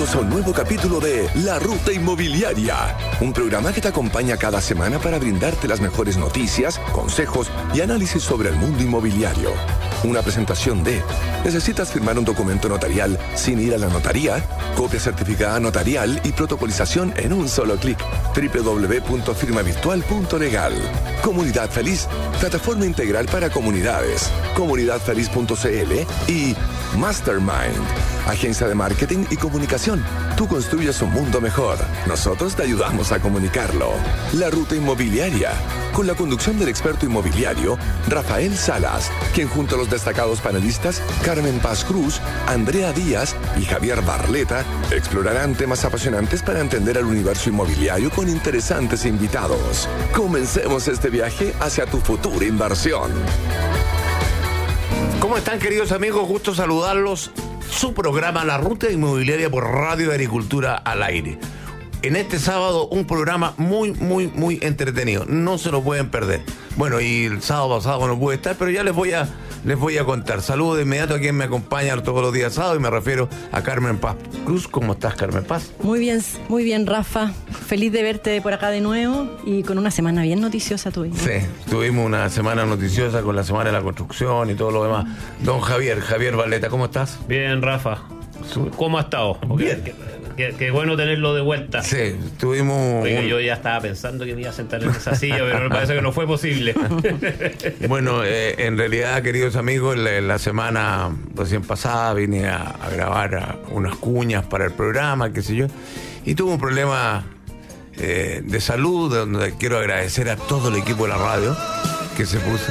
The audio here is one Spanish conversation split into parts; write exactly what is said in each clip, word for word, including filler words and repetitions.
Bienvenidos a un nuevo capítulo de La Ruta Inmobiliaria, un programa que te acompaña cada semana para brindarte las mejores noticias, consejos y análisis sobre el mundo inmobiliario. Una presentación de: ¿necesitas firmar un documento notarial sin ir a la notaría? Copia certificada notarial y protocolización en un solo clic. doble u doble u doble u punto firma virtual punto legal. Comunidad Feliz, plataforma integral para comunidades. comunidad feliz punto c l y Mastermind, agencia de marketing y comunicación. Tú construyes un mundo mejor. Nosotros te ayudamos a comunicarlo. La Ruta Inmobiliaria, con la conducción del experto inmobiliario Rafael Salas, quien junto a los destacados panelistas Carmen Paz Cruz, Andrea Díaz y Javier Barleta explorarán temas apasionantes para entender el universo inmobiliario con interesantes invitados. Comencemos este viaje hacia tu futura inversión. ¿Cómo están, queridos amigos? Gusto saludarlos. Su programa La Ruta Inmobiliaria por Radio Agricultura al Aire. En este sábado un programa muy, muy, muy entretenido. No se lo pueden perder. Bueno, y el sábado pasado no pude estar, pero ya les voy a, les voy a contar. Saludo de inmediato a quien me acompaña todos los días sábado y me refiero a Carmen Paz Cruz. ¿Cómo estás, Carmen Paz? Muy bien, muy bien, Rafa. Feliz de verte por acá de nuevo y con una semana bien noticiosa tuvimos. Sí, tuvimos una semana noticiosa con la Semana de la Construcción y todo lo demás. Don Javier, Javier Barleta, ¿cómo estás? Bien, Rafa. ¿Cómo ha estado? Bien. Qué, qué, qué bueno tenerlo de vuelta. Sí, tuvimos... Oiga, un... yo ya estaba pensando que me iba a sentar en esa silla, pero me parece que no fue posible. Bueno, eh, en realidad, queridos amigos, la, la semana recién pasada vine a, a grabar a unas cuñas para el programa, qué sé yo, y tuve un problema eh, de salud, donde quiero agradecer a todo el equipo de la radio que se puso...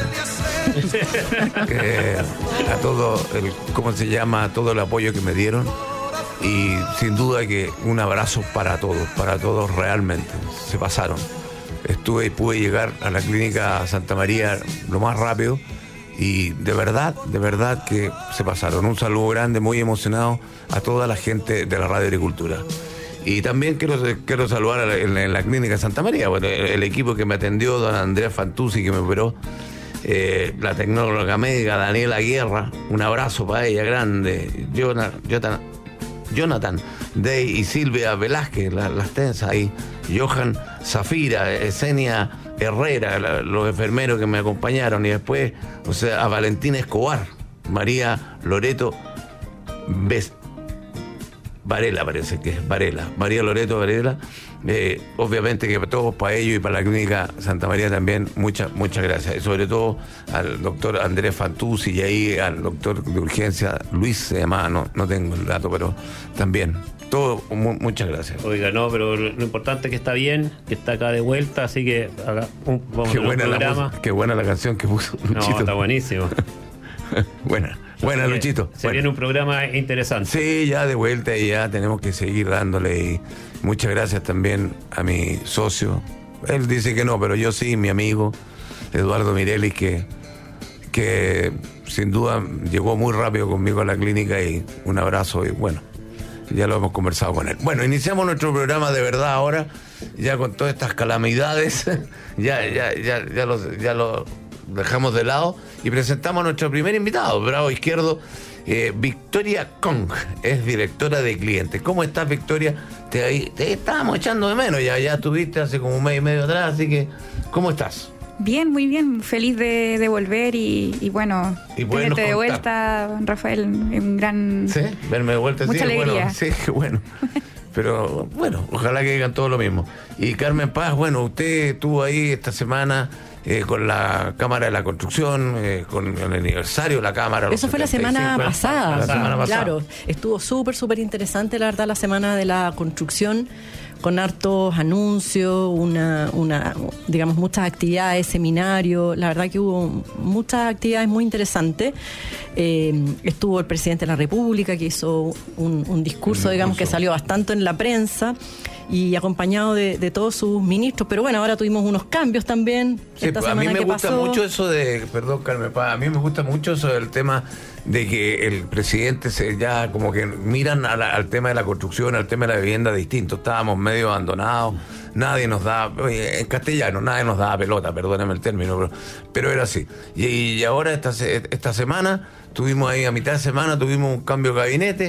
eh, a todo el, ¿cómo se llama? A todo el apoyo que me dieron, y sin duda que un abrazo para todos, para todos realmente, se pasaron. Estuve y pude llegar a la clínica Santa María lo más rápido y de verdad, de verdad que se pasaron. Un saludo grande, muy emocionado a toda la gente de la Radio Agricultura. Y también quiero, quiero saludar a la, en, la, en la clínica Santa María, bueno, el, el equipo que me atendió, don Andrea Fantuzzi, que me operó, Eh, la tecnóloga médica Daniela Guerra, un abrazo para ella grande, Jonathan, Jonathan, Jonathan Day y Silvia Velázquez, la, las tensas ahí, Johan Zafira, Esenia Herrera, la, los enfermeros que me acompañaron, y después, o sea, a Valentina Escobar, María Loreto Ves, Varela, parece que es Varela, María Loreto Varela. Eh, obviamente que para todos, para ellos y para la clínica Santa María también, muchas muchas gracias. Y sobre todo al doctor Andrés Fantuzzi y ahí al doctor de urgencia Luis se llamaba, no, no tengo el dato, pero también. Todo, mu muchas gracias. Oiga, no, pero lo importante es que está bien, que está acá de vuelta, así que haga un, vamos qué a buena un programa. La, qué buena la canción que puso Luchito. No, está buenísimo. Buena. Buena, Luchito. Se bueno. viene un programa interesante. Sí, ya de vuelta y ya tenemos que seguir dándole. Y muchas gracias también a mi socio. Él dice que no, pero yo sí, mi amigo Eduardo Mirelli, que, que sin duda llegó muy rápido conmigo a la clínica, y un abrazo y bueno, ya lo hemos conversado con él. Bueno, iniciamos nuestro programa de verdad ahora, ya con todas estas calamidades, ya, ya, ya, ya lo... Ya lo dejamos de lado y presentamos a nuestro primer invitado, bravo izquierdo, eh, Victoria Kong, es directora de clientes. ¿Cómo estás, Victoria? Te, te estábamos echando de menos, ya, ya estuviste hace como un mes y medio atrás, así que, ¿cómo estás? Bien, muy bien, feliz de, de volver y, y bueno, y tenerte de vuelta, Rafael, un gran... Sí, verme de vuelta, mucha sí, alegría. Bueno, sí, qué bueno. Pero bueno, ojalá que digan todo lo mismo. Y Carmen Paz, bueno, usted estuvo ahí esta semana eh, con la Cámara de la Construcción, eh, con el aniversario de la Cámara. Eso fue la semana pasada. La semana pasada. Claro, estuvo súper, súper interesante, la verdad, la Semana de la Construcción, con hartos anuncios, una, una, digamos, muchas actividades, seminarios. La verdad que hubo muchas actividades muy interesantes. Eh, estuvo el presidente de la República, que hizo un, un discurso, digamos, que salió bastante en la prensa, y acompañado de, de todos sus ministros. Pero bueno, ahora tuvimos unos cambios también. Sí, esta semana a mí me gusta pasó. mucho eso de, perdón, Carmen Paz, a mí me gusta mucho eso del tema de que el presidente se ya como que miran a la, al tema de la construcción, al tema de la vivienda distinto. Estábamos medio abandonados, nadie nos da, en castellano, nadie nos daba pelota, perdóname el término, pero, pero era así. Y, y ahora esta, esta semana, tuvimos ahí a mitad de semana, tuvimos un cambio de gabinete,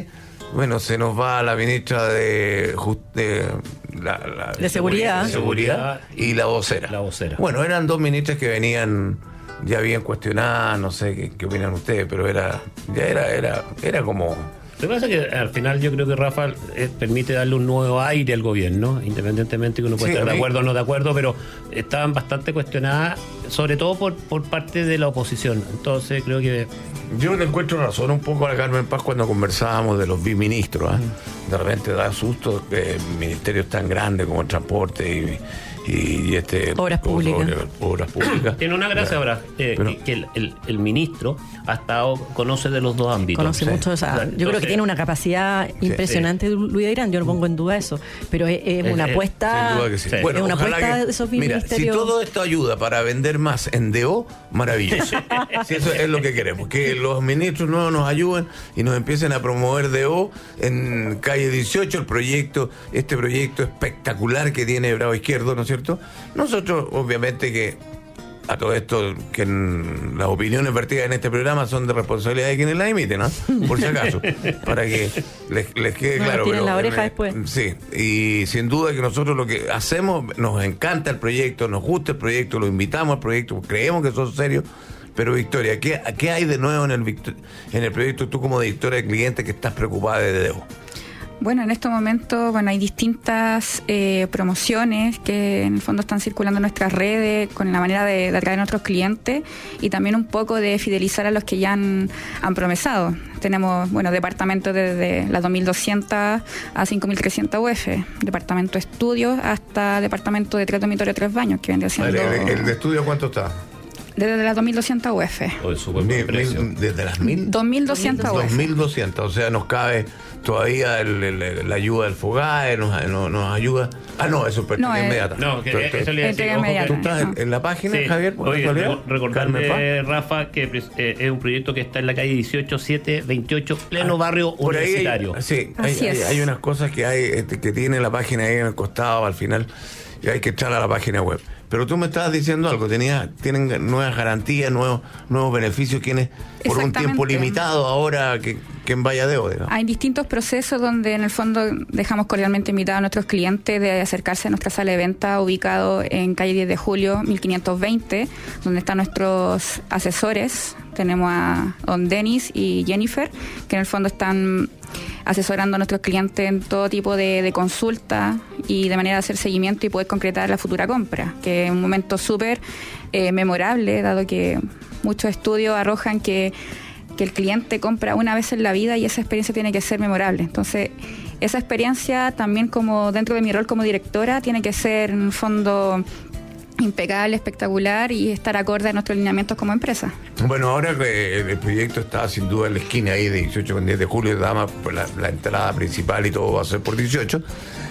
Bueno, se nos va la ministra de, just, de, la, la, de seguridad. de seguridad y la vocera. La vocera. Bueno, eran dos ministras que venían ya bien cuestionadas, no sé qué, qué opinan ustedes, pero era ya era era era como... Lo que pasa es que al final yo creo que Rafa eh, permite darle un nuevo aire al gobierno, independientemente que uno pueda Sí, estar de mí... acuerdo o no de acuerdo, pero estaban bastante cuestionadas, sobre todo por, por parte de la oposición. Entonces creo que... Yo le encuentro razón un poco a la Carmen Paz cuando conversábamos de los biministros. ¿eh? Mm. De repente da susto que ministerios tan grandes como el transporte y... Y, y este obras públicas obras, obras públicas tiene una gracia ahora eh, pero, que, que el, el, el ministro ha estado conoce de los dos ámbitos, conoce sí. mucho, o sea, Entonces, yo creo que tiene una capacidad impresionante sí. Luis Airán, yo no pongo en duda eso, pero es, es una eh, apuesta sin duda que sí. es bueno, una apuesta que, de esos mira, ministerios. Si todo esto ayuda para vender más en D O, maravilloso. Si eso es lo que queremos, que los ministros nuevos nos ayuden y nos empiecen a promover D O en calle dieciocho, el proyecto, este proyecto espectacular que tiene Bravo Izquierdo, ¿no es cierto? Nosotros obviamente que a todo esto, que en, las opiniones vertidas en este programa son de responsabilidad de quienes las emiten, ¿no? Por si acaso, para que les, les quede no, claro. Tienen pero, la oreja eh, después. Sí, y sin duda que nosotros lo que hacemos, nos encanta el proyecto, nos gusta el proyecto, lo invitamos al proyecto, creemos que son serios. Pero Victoria, ¿qué, qué hay de nuevo en el, en el proyecto tú como directora de clientes que estás preocupada de D E O? Bueno, en este momento, bueno, hay distintas eh, promociones que en el fondo están circulando en nuestras redes con la manera de, de atraer a nuestros clientes y también un poco de fidelizar a los que ya han, han promesado. Tenemos, bueno, departamentos desde las dos mil doscientas a cinco mil trescientas U F, departamento de estudios hasta departamento de tres dormitorios, tres baños, que vendría siendo... Vale, ¿el, el de estudio cuánto está? Desde las dos mil doscientas U F. Oh, es súper buen precio. ¿Desde las mil? dos mil doscientas U F. dos mil doscientas, o sea, nos cabe todavía el, el, la ayuda del FOGAE, nos, nos, nos ayuda... Ah, no, eso es no, inmediata. No, que tú, eso le decía, ojo, que ¿Tú estás en, en la página, sí. Javier? Oye, re, recordarle, Rafa, que eh, es un proyecto que está en la calle dieciocho siete veintiocho, pleno ah, barrio por universitario. Ahí, sí, hay, hay, hay unas cosas que hay este, que tiene la página ahí en el costado, al final, y hay que echar a la página web. Pero tú me estabas diciendo algo, tenía, tienen nuevas garantías, nuevos nuevos beneficios, quienes por un tiempo limitado ahora que, que en Valle de O. Hay distintos procesos donde en el fondo dejamos cordialmente invitados a nuestros clientes de acercarse a nuestra sala de venta ubicado en calle diez de julio mil quinientos veinte, donde están nuestros asesores. Tenemos a don Denis y Jennifer, que en el fondo están asesorando a nuestros clientes en todo tipo de, de consulta y de manera de hacer seguimiento y poder concretar la futura compra, que es un momento súper eh, memorable, dado que muchos estudios arrojan que, que el cliente compra una vez en la vida y esa experiencia tiene que ser memorable. Entonces, esa experiencia también, como dentro de mi rol como directora, tiene que ser en el fondo impecable, espectacular y estar acorde a nuestros lineamientos como empresa. Bueno, ahora que el proyecto está sin duda en la esquina ahí de dieciocho con diez de julio, dama, pues la, la entrada principal y todo va a ser por dieciocho,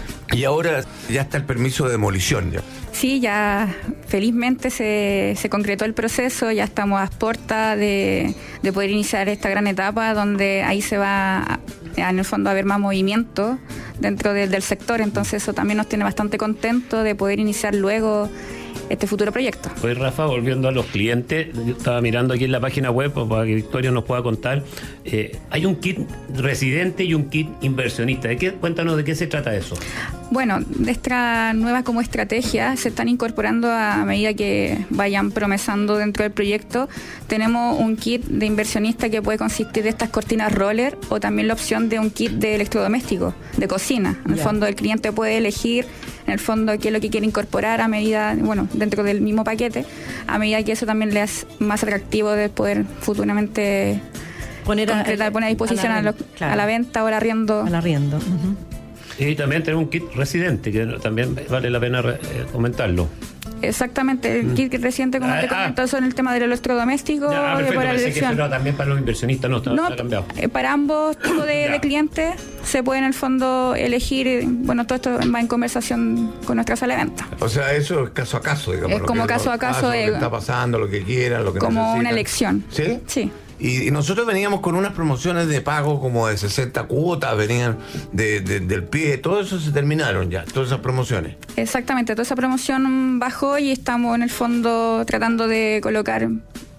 y ahora ya está el permiso de demolición ya. Sí, ya felizmente se, se concretó el proceso, ya estamos a puertas de, de poder iniciar esta gran etapa donde ahí se va a, en el fondo a haber más movimiento dentro de, del sector, entonces eso también nos tiene bastante contentos de poder iniciar luego este futuro proyecto. Pues Rafa, volviendo a los clientes, yo estaba mirando aquí en la página web para que Victoria nos pueda contar, eh, hay un kit residente y un kit inversionista. ¿De qué? Cuéntanos de qué se trata eso. Bueno, de esta nueva como estrategia se están incorporando a medida que vayan promesando dentro del proyecto. Tenemos un kit de inversionista que puede consistir de estas cortinas roller o también la opción de un kit de electrodomésticos, de cocina. En el yeah. fondo el cliente puede elegir en el fondo qué es lo que quiere incorporar a medida, bueno, dentro del mismo paquete, a medida que eso también le es más atractivo de poder futuramente poner a, concretar, poner a disposición a la, a, lo, claro. a la venta o al arriendo. Al arriendo. Uh-huh. Y también tenemos un kit residente, que también vale la pena eh, comentarlo. Exactamente, el kit residente, como ah, te comentó, ah, son el tema del electrodoméstico. Ya, perfecto, para la que eso no, también para los inversionistas no está, no, está cambiado. Eh, para ambos tipos de, de clientes se puede en el fondo elegir, bueno, todo esto va en conversación con nuestra sala de venta. O sea, eso es caso a caso, digamos. Es como que, caso a caso. caso Eh, lo que está pasando, lo que quieran, lo que como necesitan. Una elección. ¿Sí? Sí. Y, y nosotros veníamos con unas promociones de pago como de sesenta cuotas, venían de, de, del pie, todo eso se terminaron ya, todas esas promociones. Exactamente, toda esa promoción bajó y estamos en el fondo tratando de colocar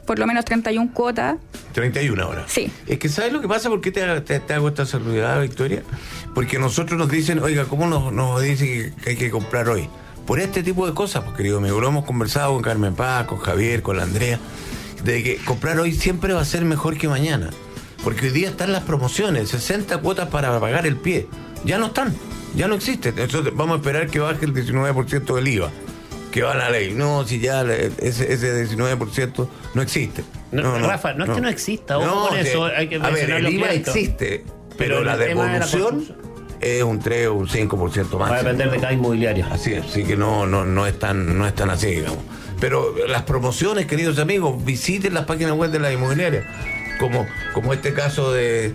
por lo menos treinta y una cuotas. treinta y una horas. Sí. Es que ¿sabes lo que pasa? ¿Por qué te, te, te hago esta saludada, Victoria? Porque nosotros nos dicen, oiga, ¿cómo nos, nos dice que hay que comprar hoy? Por este tipo de cosas, pues, querido amigo, lo hemos conversado con Carmen Paz, con Javier, con la Andrea, de que comprar hoy siempre va a ser mejor que mañana. Porque hoy día están las promociones, sesenta cuotas para pagar el pie. Ya no están, ya no existen. Entonces vamos a esperar que baje el diecinueve por ciento del I V A, que va a la ley. No, si ya ese, ese diecinueve por ciento no existe. No, no, no, Rafa, no, no es que no exista, ojo no, con que, eso, hay que a ver, el los I V A créditos. existe, pero, Pero la el tema de la devolución construcción es un tres o un cinco por ciento más. va a depender de cada inmobiliaria. Así es, así que no, no, no es tan, no es tan así, digamos. Pero las promociones, queridos amigos, visiten las páginas web de la inmobiliaria, como, como este caso de,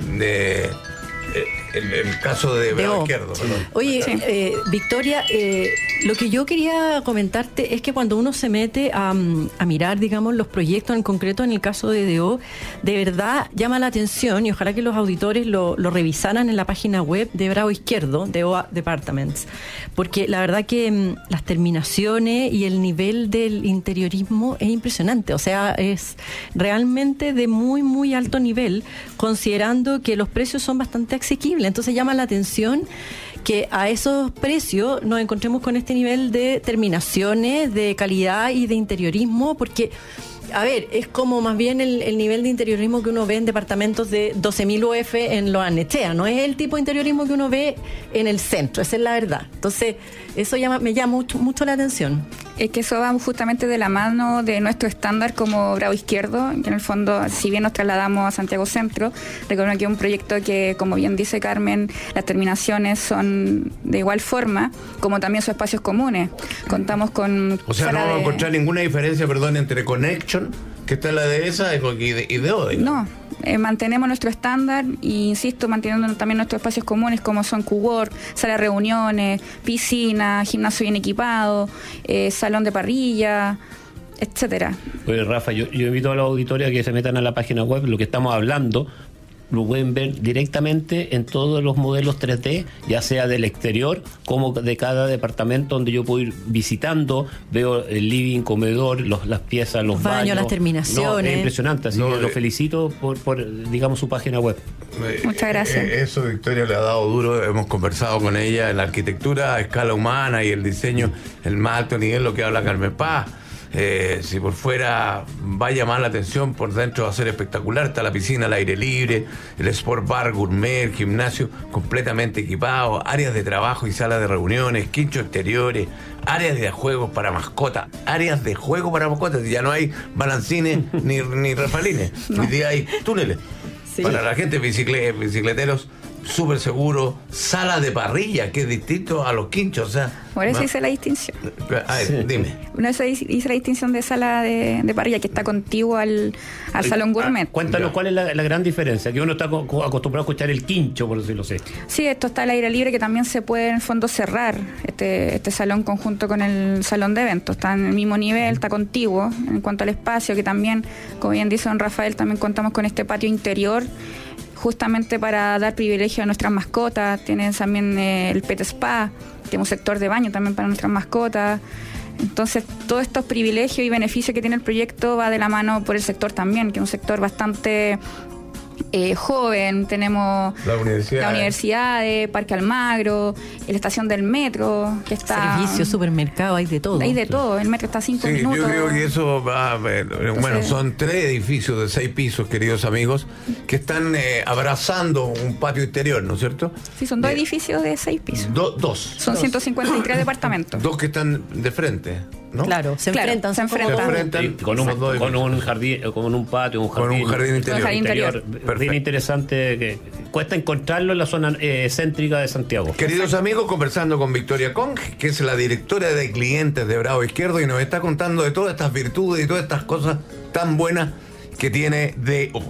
de el, el caso de Bravo Izquierdo. Perdón. Oye, Sí. eh, Victoria, eh, lo que yo quería comentarte es que cuando uno se mete a, a mirar, digamos, los proyectos en concreto, en el caso de D O, de verdad llama la atención, y ojalá que los auditores lo, lo revisaran en la página web de Bravo Izquierdo, D O Departments, porque la verdad que mm, las terminaciones y el nivel del interiorismo es impresionante, o sea, es realmente de muy, muy alto nivel, considerando que los precios son bastante asequibles. Entonces llama la atención que a esos precios nos encontremos con este nivel de terminaciones, de calidad y de interiorismo, porque, a ver, es como más bien el, el nivel de interiorismo que uno ve en departamentos de doce mil U F en Los Arnechea, no es el tipo de interiorismo que uno ve en el centro, esa es la verdad. Entonces, eso llama, me llama mucho, mucho la atención. Es que eso va justamente de la mano de nuestro estándar como Bravo Izquierdo, que en el fondo, si bien nos trasladamos a Santiago Centro, recuerden que es un proyecto que, como bien dice Carmen, las terminaciones son de igual forma, como también sus espacios comunes. Contamos con... O sea, no sala vamos a de- encontrar ninguna diferencia, perdón, entre Connection, que está en la de esa, y de, y de O. No, eh, mantenemos nuestro estándar y, insisto, manteniendo también nuestros espacios comunes como son Q-Work, sala de reuniones, piscina, gimnasio bien equipado, eh, salón de parrilla, etcétera. Oye, Rafa, yo, yo invito a los auditores a que se metan a la página web, lo que estamos hablando lo pueden ver directamente en todos los modelos tres D, ya sea del exterior como de cada departamento, donde yo puedo ir visitando, veo el living, comedor, los, las piezas, los Los baños, baños. las terminaciones. No, es impresionante, así No, que eh, lo felicito por, por, digamos, su página web. Muchas gracias. Eh, Eso Victoria le ha dado duro, hemos conversado con ella en la arquitectura a escala humana y el diseño, el más alto nivel, lo que habla Carmen Paz. Eh, si por fuera va a llamar la atención, por dentro va a ser espectacular. Está la piscina al aire libre, el sport bar gourmet, el gimnasio completamente equipado, áreas de trabajo y salas de reuniones, quinchos exteriores, áreas de juegos para mascotas, áreas de juego para mascotas. Ya no hay balancines ni, ni refalines, No. hoy día hay túneles. Sí. Para la gente bicicle, bicicleteros, súper seguro, sala de parrilla, que es distinto a los quinchos, o sea... Por eso ma- hice la distinción. A ver, dime. Una vez hice la distinción de sala de, de parrilla que está contiguo al, al salón gourmet. Ah, cuéntanos Ya. cuál es la, la gran diferencia, que uno está co- co- acostumbrado a escuchar el quincho, por decirlo así. Sí, esto está al aire libre, que también se puede en el fondo cerrar este, este salón conjunto con el salón de eventos. Está en el mismo nivel, está contiguo en cuanto al espacio, que también, como bien dice don Rafael, también contamos con este patio interior justamente para dar privilegio a nuestras mascotas. Tienen también eh, el Pet Spa, que es un sector de baño también para nuestras mascotas. Entonces, todos estos privilegios y beneficios que tiene el proyecto va de la mano por el sector también, que es un sector bastante eh, joven. Tenemos La universidad. la universidad de Parque Almagro, la estación del metro, que está... Servicios, supermercado, hay de todo. Hay de todo, el metro está a cinco Sí, minutos. yo creo que eso va a ver. Bueno, son tres edificios de seis pisos, queridos amigos, que están eh, abrazando un patio interior, ¿no es cierto? Sí, son dos Eh, edificios de seis pisos. do- dos. Son ciento cincuenta y tres departamentos. Dos que están de frente, ¿no? Claro, se Claro, enfrentan. se son como Se enfrentan. dos- enfrentan Y con, un, los dos con edificios. un jardín, eh, con un patio, un Con jardín, un jardín interior. jardín interior. Bien Perfecto. interesante, que cuesta encontrarlo en la zona eh, céntrica de Santiago. Queridos amigos, conversando con Victoria Kong, que es la directora de clientes de Bravo Izquierdo, y nos está contando de todas estas virtudes y todas estas cosas tan buenas que tiene D O.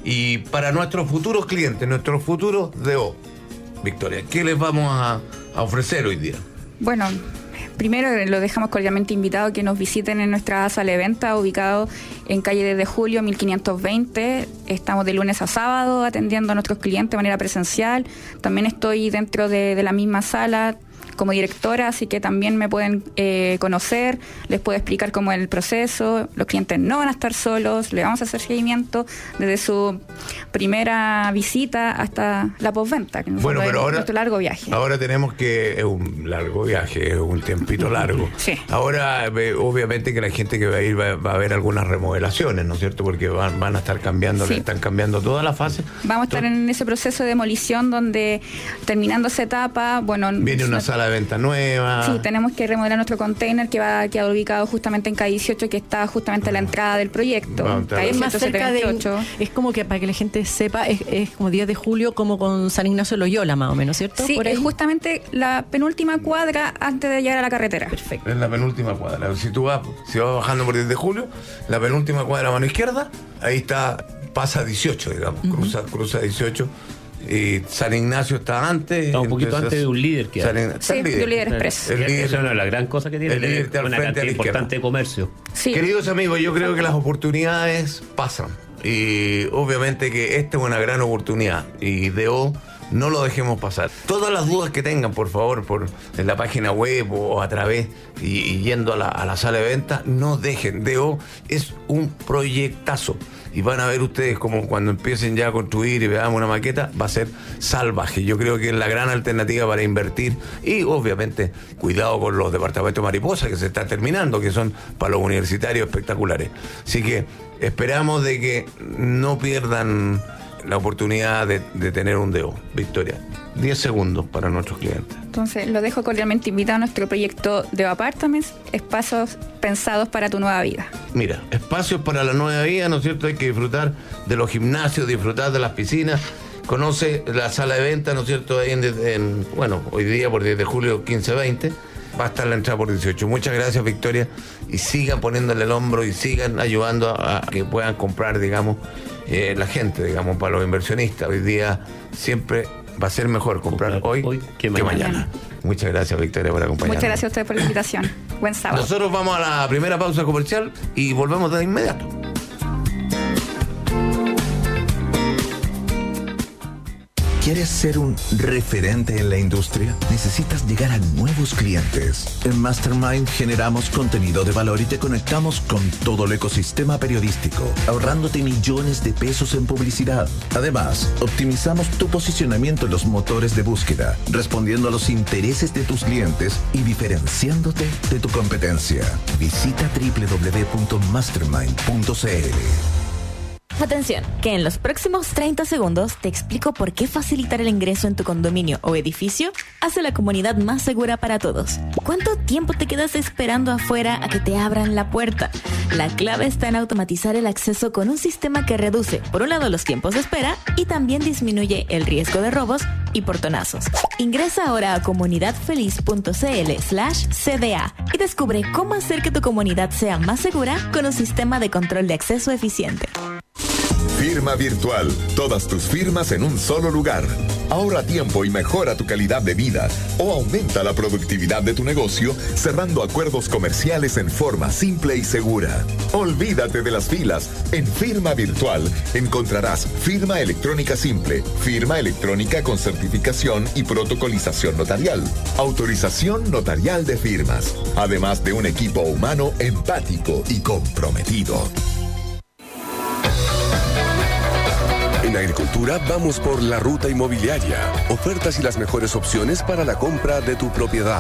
Y para nuestros futuros clientes, nuestros futuros D O, Victoria, ¿qué les vamos a, a ofrecer hoy día? Bueno, primero lo dejamos cordialmente invitado a que nos visiten en nuestra sala de venta, ubicado en calle diez de julio mil quinientos veinte. Estamos de lunes a sábado atendiendo a nuestros clientes de manera presencial. También estoy dentro de, de la misma sala como directora, así que también me pueden eh, conocer, les puedo explicar cómo es el proceso, los clientes no van a estar solos, le vamos a hacer seguimiento desde su primera visita hasta la postventa, que bueno, pero es ahora, nuestro largo viaje. Ahora tenemos que, es un largo viaje, es un tiempito largo. Sí. Ahora, obviamente que la gente que va a ir va, va a ver algunas remodelaciones, ¿no es cierto? Porque van, van a estar cambiando, Sí. están cambiando toda la fase. Vamos a estar en ese proceso de demolición donde, terminando esa etapa, bueno... Viene una no, sala de venta nueva. Sí, tenemos que remodelar nuestro container que va a quedar ubicado justamente en calle dieciocho, que está justamente a la entrada del proyecto. Vamos a Calle Es más cerca de... ciento setenta y ocho. Es como que, para que la gente sepa, es, es como diez de julio, como con San Ignacio de Loyola, más o menos, ¿cierto? Sí, Por ahí. es justamente la penúltima cuadra antes de llegar a la carretera. Perfecto. Es la penúltima cuadra. Si tú vas, si vas bajando por diez de julio, la penúltima cuadra a mano izquierda, ahí está, pasa dieciocho, digamos, uh-huh. cruza, cruza dieciocho. Y San Ignacio está antes. Está un poquito entonces, antes de un líder que hay. Sí, de un líder express. El líder, Esa es una de las gran cosas que tiene. el líder está al una frente cantidad a la importante izquierda. de comercio. Sí. Queridos amigos, yo creo que las oportunidades pasan. Y obviamente que esta es una gran oportunidad. Y D O no lo dejemos pasar. Todas las dudas que tengan, por favor, por en la página web o a través y, y yendo a la, a la sala de venta, no dejen. D O es un proyectazo. Y van a ver ustedes como cuando empiecen ya a construir y veamos una maqueta, va a ser salvaje. Yo creo que es la gran alternativa para invertir. Y obviamente, cuidado con los departamentos mariposa que se están terminando, que son para los universitarios espectaculares. Así que esperamos de que no pierdan la oportunidad de, de tener un D O. Victoria, diez segundos para nuestros clientes. Entonces, lo dejo cordialmente invitado a nuestro proyecto de Apartments, espacios pensados para tu nueva vida. Mira, espacios para la nueva vida, ¿no es cierto? Hay que disfrutar de los gimnasios, disfrutar de las piscinas. Conoce la sala de venta, ¿no es cierto? Ahí en, en, bueno, hoy día por diez de julio quince veinte. Va a estar la entrada por dieciocho. Muchas gracias, Victoria. Y sigan poniéndole el hombro y sigan ayudando a, a que puedan comprar, digamos, eh, la gente, digamos, para los inversionistas. Hoy día siempre va a ser mejor comprar, comprar hoy, hoy que, mañana. que mañana. Muchas gracias, Victoria, por acompañarnos. Muchas gracias a ustedes por la invitación. Buen sábado. Nosotros vamos a la primera pausa comercial y volvemos de inmediato. ¿Quieres ser un referente en la industria? Necesitas llegar a nuevos clientes. En Mastermind generamos contenido de valor y te conectamos con todo el ecosistema periodístico, ahorrándote millones de pesos en publicidad. Además, optimizamos tu posicionamiento en los motores de búsqueda, respondiendo a los intereses de tus clientes y diferenciándote de tu competencia. Visita doble u doble u doble u punto mastermind punto c l. Atención, que en los próximos treinta segundos te explico por qué facilitar el ingreso en tu condominio o edificio hace la comunidad más segura para todos. ¿Cuánto tiempo te quedas esperando afuera a que te abran la puerta? La clave está en automatizar el acceso con un sistema que reduce, por un lado, los tiempos de espera y también disminuye el riesgo de robos y portonazos. Ingresa ahora a comunidadfeliz.cl slash CDA y descubre cómo hacer que tu comunidad sea más segura con un sistema de control de acceso eficiente. Firma Virtual. Todas tus firmas en un solo lugar. Ahorra tiempo y mejora tu calidad de vida o aumenta la productividad de tu negocio cerrando acuerdos comerciales en forma simple y segura. Olvídate de las filas. En Firma Virtual encontrarás firma electrónica simple, firma electrónica con certificación y protocolización notarial, autorización notarial de firmas, además de un equipo humano empático y comprometido. En Agricultura vamos por la ruta inmobiliaria. Ofertas y las mejores opciones para la compra de tu propiedad.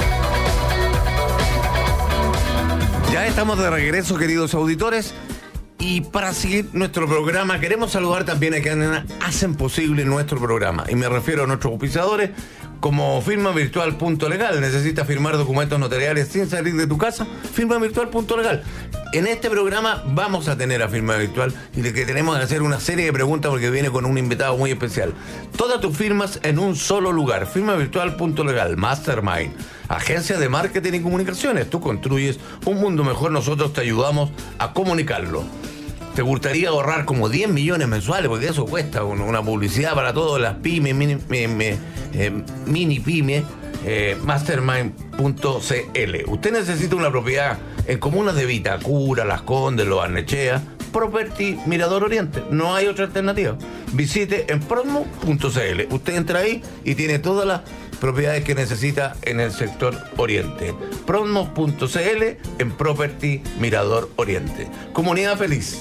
Ya estamos de regreso, queridos auditores. Y para seguir nuestro programa, queremos saludar también a quienes hacen posible nuestro programa. Y me refiero a nuestros auspiciadores, como firma virtual punto legal. ¿Necesitas firmar documentos notariales sin salir de tu casa? firma virtual punto legal. En este programa vamos a tener a Firma Virtual y le que tenemos que hacer una serie de preguntas porque viene con un invitado muy especial. Todas tus firmas en un solo lugar. firma virtual punto legal. Mastermind, agencia de marketing y comunicaciones. Tú construyes un mundo mejor, nosotros te ayudamos a comunicarlo. ¿Te gustaría ahorrar como diez millones mensuales? Porque eso cuesta una publicidad para todas las pymes, mini, mini, eh, mini pymes. Eh, mastermind punto c l. Usted necesita una propiedad en comunas de Vitacura, Las Condes, Los Barnechea, Property Mirador Oriente. No hay otra alternativa. visite en promo punto c l. Usted entra ahí y tiene todas las propiedades que necesita en el sector Oriente. promo punto c l en Property Mirador Oriente. Comunidad Feliz.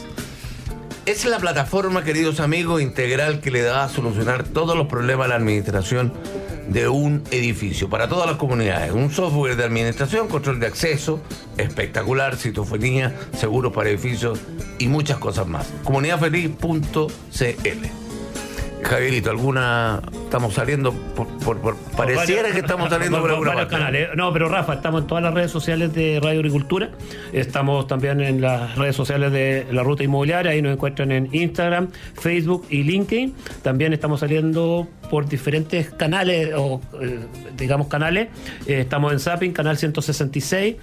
Es la plataforma, queridos amigos, integral que le da a solucionar todos los problemas a la administración de un edificio para todas las comunidades. Un software de administración, control de acceso, espectacular, citofonía, seguros para edificios y muchas cosas más. comunidad feliz punto c l. Javierito, ¿alguna? Estamos saliendo por, por, por pareciera varios, que estamos saliendo por, por alguna parte. Canales. No, pero Rafa, estamos en todas las redes sociales de Radio Agricultura. Estamos también en las redes sociales de La Ruta Inmobiliaria. Ahí nos encuentran en Instagram, Facebook y LinkedIn. También estamos saliendo por diferentes canales, o eh, digamos canales. Eh, estamos en Zapping, canal ciento sesenta y seis,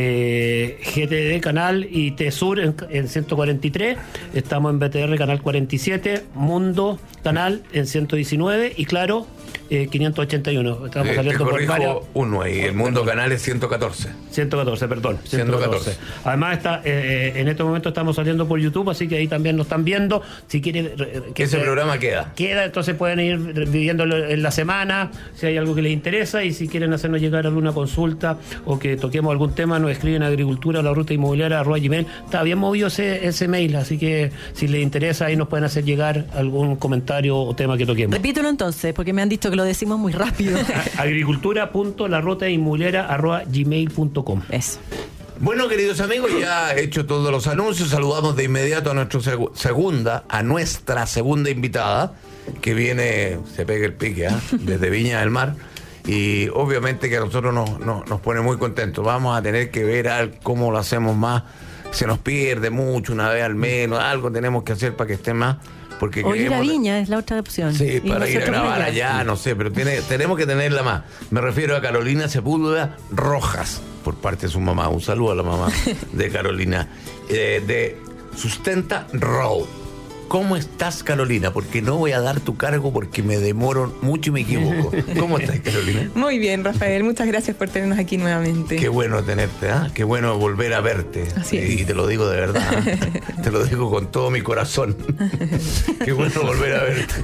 eh, G T D canal y T-Sur en, en ciento cuarenta y tres. Estamos en B T R canal cuarenta y siete, Mundo canal en ciento diecinueve y Claro eh, quinientos ochenta y uno. Estamos eh, saliendo por varios. Uno ahí, el Mundo Canal es ciento catorce. ciento catorce, perdón. ciento catorce. Además, está, eh, en este momento estamos saliendo por YouTube, así que ahí también nos están viendo. Si quieren. Que ese se, programa queda. Queda, entonces pueden ir viviéndolo en la semana, si hay algo que les interesa, y si quieren hacernos llegar alguna consulta o que toquemos algún tema, nos escriben a agricultura, la ruta inmobiliaria, arroba gmail. Está bien movido ese, ese mail, así que si les interesa, ahí nos pueden hacer llegar algún comentario o tema que toquemos. Repítelo entonces, porque me han dicho que lo decimos muy rápido. agricultura punto la ruta inmobiliaria arroba gmail punto com. Eso. Bueno, queridos amigos, ya he hecho todos los anuncios. Saludamos de inmediato a nuestra seg- segunda, a nuestra segunda invitada, que viene, se pega el pique, ¿eh? desde Viña del Mar. Y obviamente que a nosotros nos, nos, nos pone muy contentos. Vamos a tener que ver al, cómo lo hacemos más. Se nos pierde mucho, una vez al menos. Algo tenemos que hacer para que esté más. Porque o ir a Viña de... es la otra opción. Sí, y para ir a grabar allá, allá, no sé, pero tiene, tenemos que tenerla más. Me refiero a Carolina Sepúlveda Rojas, por parte de su mamá. Un saludo a la mamá de Carolina. Eh, de Sustenta Road. ¿Cómo estás, Carolina? Porque no voy a dar tu cargo porque me demoro mucho y me equivoco. ¿Cómo estás, Carolina? Muy bien, Rafael. Muchas gracias por tenernos aquí nuevamente. Qué bueno tenerte, ¿ah? ¿eh? Qué bueno volver a verte. Así es. Y te lo digo de verdad. ¿eh? Te lo digo con todo mi corazón. Qué bueno volver a verte.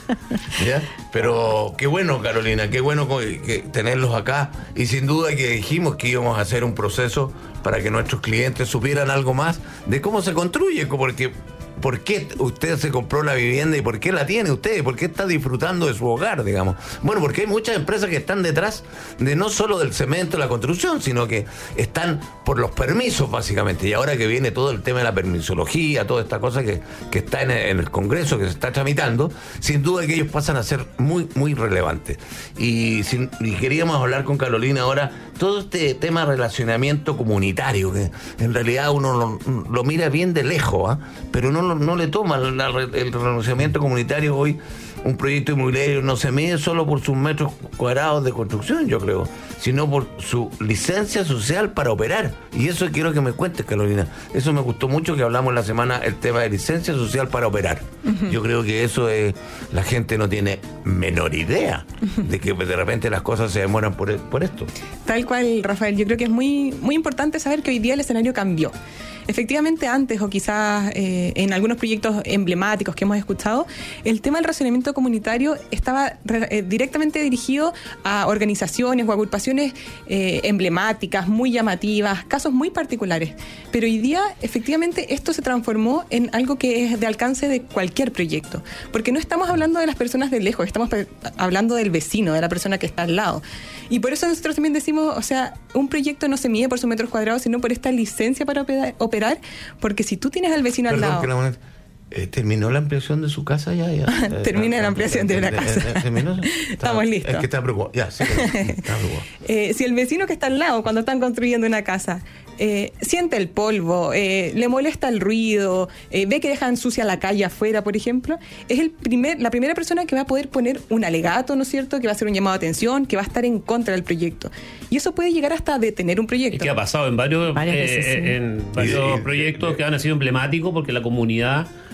¿Ya? Pero qué bueno, Carolina. Qué bueno que tenerlos acá. Y sin duda que dijimos que íbamos a hacer un proceso para que nuestros clientes supieran algo más de cómo se construye. Porque... ¿Por qué usted se compró la vivienda y por qué la tiene usted? ¿Por qué está disfrutando de su hogar, digamos? Bueno, porque hay muchas empresas que están detrás de no solo del cemento, la construcción, sino que están por los permisos, básicamente. Y ahora que viene todo el tema de la permisología, toda esta cosa que, que está en el, en el Congreso, que se está tramitando, sin duda que ellos pasan a ser muy, muy relevantes. Y, sin, y queríamos hablar con Carolina ahora todo este tema de relacionamiento comunitario, que en realidad uno lo, lo mira bien de lejos, ¿eh? Pero no lo no le toma la, el relacionamiento comunitario hoy. Un proyecto inmobiliario no se mide solo por sus metros cuadrados de construcción, yo creo, sino por su licencia social para operar. Y eso quiero que me cuentes, Carolina. Eso me gustó mucho que hablamos la semana, el tema de licencia social para operar. Uh-huh. Yo creo que eso es, la gente no tiene menor idea uh-huh. de que de repente las cosas se demoran por, por esto. Tal cual, Rafael. Yo creo que es muy, muy importante saber que hoy día el escenario cambió. Efectivamente, antes o quizás eh, en algunos proyectos emblemáticos que hemos escuchado, el tema del relacionamiento comunitario estaba re, eh, directamente dirigido a organizaciones o agrupaciones eh, emblemáticas, muy llamativas, casos muy particulares. Pero hoy día, efectivamente, esto se transformó en algo que es de alcance de cualquier proyecto. Porque no estamos hablando de las personas de lejos, estamos pe- hablando del vecino, de la persona que está al lado. Y por eso nosotros también decimos, o sea, un proyecto no se mide por sus metros cuadrados, sino por esta licencia para operar, operar porque si tú tienes al vecino Perdón, al lado... Que la, eh, ¿terminó la ampliación de su casa ya? ya Termina la ampliación de la casa. ¿Terminó? Estamos listos. Es que está preocupado. Ya, sí, está preocupado. eh, si el vecino que está al lado, cuando están construyendo una casa... Eh, siente el polvo, eh, le molesta el ruido, eh, ve que dejan sucia la calle afuera, por ejemplo, es el primer, la primera persona que va a poder poner un alegato, ¿no es cierto?, que va a hacer un llamado de atención, que va a estar en contra del proyecto. Y eso puede llegar hasta detener un proyecto. Y que ha pasado en varios, eh, veces, sí. en varios y, proyectos y, que han sido emblemáticos porque la comunidad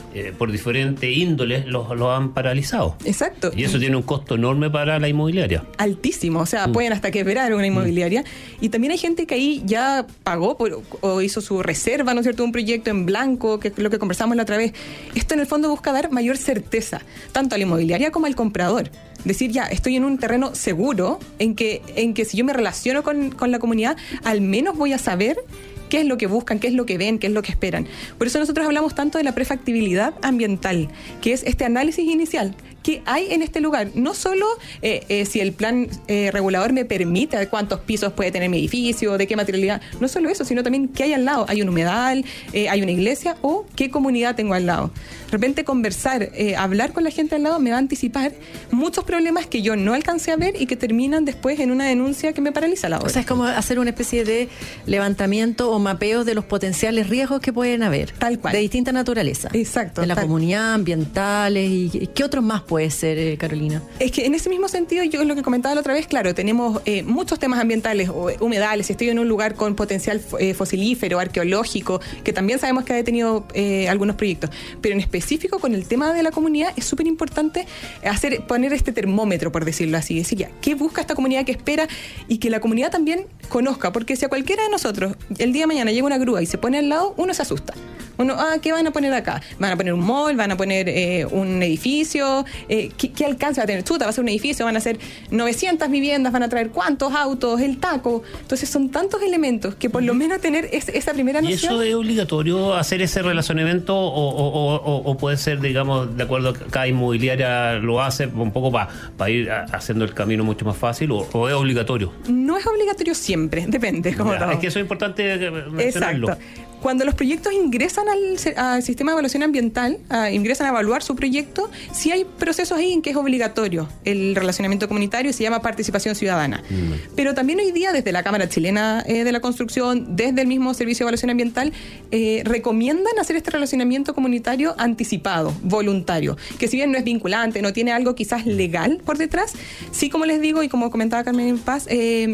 eh, por diferentes índoles los, los han paralizado. Exacto. Y eso tiene un costo enorme para la inmobiliaria. Altísimo, o sea, mm. pueden hasta quebrar una inmobiliaria. Mm. Y también hay gente que ahí ya pagó por, o hizo su reserva, ¿no es cierto?, un proyecto en blanco, que es lo que conversamos la otra vez. Esto en el fondo busca dar mayor certeza, tanto a la inmobiliaria como al comprador. Decir, ya, estoy en un terreno seguro, en que, en que si yo me relaciono con, con la comunidad, al menos voy a saber qué es lo que buscan, qué es lo que ven, qué es lo que esperan. Por eso nosotros hablamos tanto de la prefactibilidad ambiental, que es este análisis inicial. ¿Qué hay en este lugar? No solo eh, eh, si el plan eh, regulador me permite cuántos pisos puede tener mi edificio, de qué materialidad, no solo eso, sino también qué hay al lado. ¿Hay un humedal? Eh, ¿Hay una iglesia? ¿O qué comunidad tengo al lado? De repente conversar, eh, hablar con la gente al lado me va a anticipar muchos problemas que yo no alcancé a ver y que terminan después en una denuncia que me paraliza la obra. O sea, es como hacer una especie de levantamiento o mapeo de los potenciales riesgos que pueden haber. Tal cual. De distinta naturaleza. Exacto. De la tal. comunidad, ambientales y ¿qué otros más puede ser, eh, Carolina? Es que en ese mismo sentido, yo lo que comentaba la otra vez, claro, tenemos eh, muchos temas ambientales, o humedales, si estoy en un lugar con potencial eh, fosilífero, arqueológico, que también sabemos que ha tenido eh, algunos proyectos, pero en específico con el tema de la comunidad es súper importante hacer, poner este termómetro, por decirlo así, decir ya, ¿qué busca esta comunidad, qué espera? Y que la comunidad también conozca, porque si a cualquiera de nosotros el día de mañana llega una grúa y se pone al lado, uno se asusta. Uno, ah, ¿qué van a poner acá? ¿Van a poner un mall? ¿Van a poner eh, un edificio? Eh, ¿qué, ¿Qué alcance va a tener? Chuta, va a ser un edificio, van a ser novecientas viviendas, van a traer cuántos autos, el taco. Entonces son tantos elementos que por lo menos tener es, esa primera noción. ¿Y eso es obligatorio hacer ese relacionamiento o, o, o, o puede ser, digamos, de acuerdo a cada inmobiliaria lo hace un poco para pa ir a, haciendo el camino mucho más fácil o, o es obligatorio? No es obligatorio siempre, depende. Como ya, es que eso es importante mencionarlo. Exacto. Cuando los proyectos ingresan al, al sistema de evaluación ambiental, uh, ingresan a evaluar su proyecto, sí hay procesos ahí en que es obligatorio el relacionamiento comunitario y se llama participación ciudadana. Mm. Pero también hoy día, desde la Cámara Chilena eh, de la Construcción, desde el mismo Servicio de Evaluación Ambiental, eh, recomiendan hacer este relacionamiento comunitario anticipado, voluntario, que si bien no es vinculante, no tiene algo quizás legal por detrás, sí, como les digo y como comentaba Carmen Paz, eh,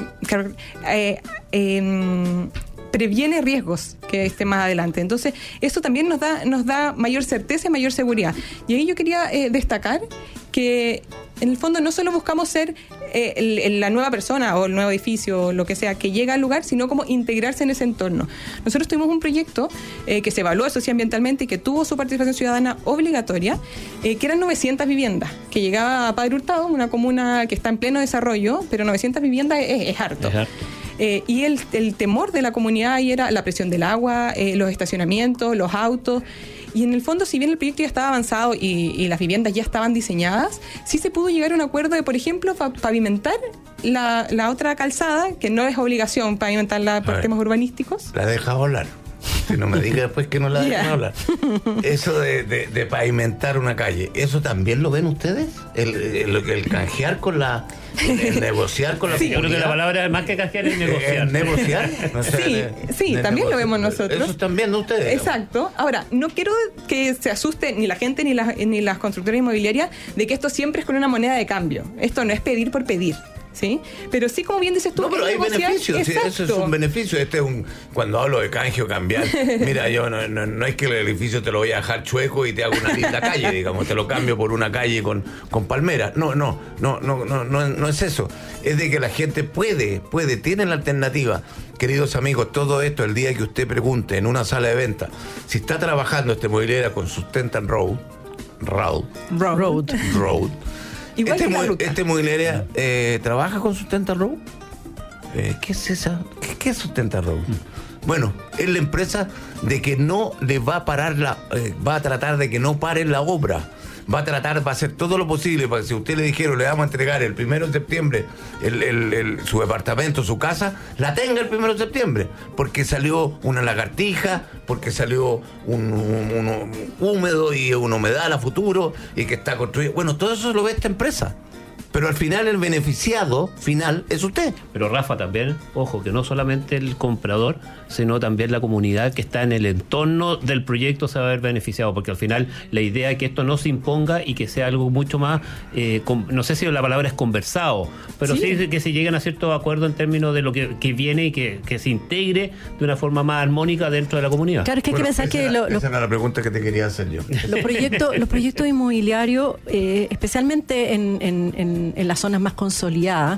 eh, eh, previene riesgos que esté más adelante. Entonces, esto también nos da, nos da mayor certeza y mayor seguridad. Y ahí yo quería eh, destacar que en el fondo no solo buscamos ser eh, el, el, la nueva persona o el nuevo edificio o lo que sea que llega al lugar, sino como integrarse en ese entorno. Nosotros tuvimos un proyecto eh, que se evaluó socioambientalmente y que tuvo su participación ciudadana obligatoria, eh, que eran novecientas viviendas, que llegaba a Padre Hurtado, una comuna que está en pleno desarrollo, pero novecientas viviendas es, es harto. Es harto. Eh, y el, el temor de la comunidad ahí era la presión del agua, eh, los estacionamientos, los autos. Y en el fondo, si bien el proyecto ya estaba avanzado y, y las viviendas ya estaban diseñadas, sí se pudo llegar a un acuerdo de, por ejemplo, pa- pavimentar la, la otra calzada, que no es obligación pavimentarla por temas urbanísticos. La deja volar. Si no me diga después que no la dejan yeah. hablar. Eso de, de, de pavimentar una calle, ¿eso también lo ven ustedes? El, el, el, el canjear con la... El, el negociar con la sí, yo creo que la palabra más que canjear es negociar. ¿El negociar? No sé, sí, de, sí de también negocio. Lo vemos nosotros. Eso están viendo ustedes. Exacto. Ahora, no quiero que se asuste ni la gente ni las, ni las constructoras inmobiliarias de que esto siempre es con una moneda de cambio. Esto no es pedir por pedir. ¿Sí? Pero sí, como bien dices tú, no, pero hay beneficios, sí, eso es un beneficio. Este es un, cuando hablo de canje o cambiar, mira, yo no, no, no es que el edificio te lo voy a dejar chueco y te hago una linda calle, digamos, te lo cambio por una calle con, con palmeras. No, no, no, no, no, no, no es eso. Es de que la gente puede, puede, tiene la alternativa. Queridos amigos, todo esto el día que usted pregunte en una sala de venta si está trabajando esta inmobiliaria con Sustentan Road, Road, Road, Road, Road. Igual este, mu- este inmobiliaria eh, trabaja con Sustentan Road. Eh, ¿Qué es esa? ¿Qué, qué es Sustentan Road? Mm. Bueno, es la empresa de que no le va a parar la, eh, va a tratar de que no pare la obra. Va a tratar, va a hacer todo lo posible para que si usted le dijeron le vamos a entregar el primero de septiembre el, el, el, su departamento, su casa, la tenga el primero de septiembre, porque salió una lagartija, porque salió un, un, un húmedo y un humedal a futuro y que está construido. Bueno, todo eso lo ve esta empresa. pero al final el beneficiado final es usted. Pero Rafa, también, ojo, que no solamente el comprador, sino también la comunidad que está en el entorno del proyecto se va a ver beneficiado, porque al final la idea es que esto no se imponga y que sea algo mucho más, eh, con, no sé si la palabra es conversado, pero sí, sí que se lleguen a ciertos acuerdos en términos de lo que, que viene y que, que se integre de una forma más armónica dentro de la comunidad. Claro, es que Bueno, hay que pensar que... Esa, Lo, lo, esa era la pregunta que te quería hacer yo. Los proyectos, los proyectos inmobiliarios, eh, especialmente en, en, en, en las zonas más consolidadas,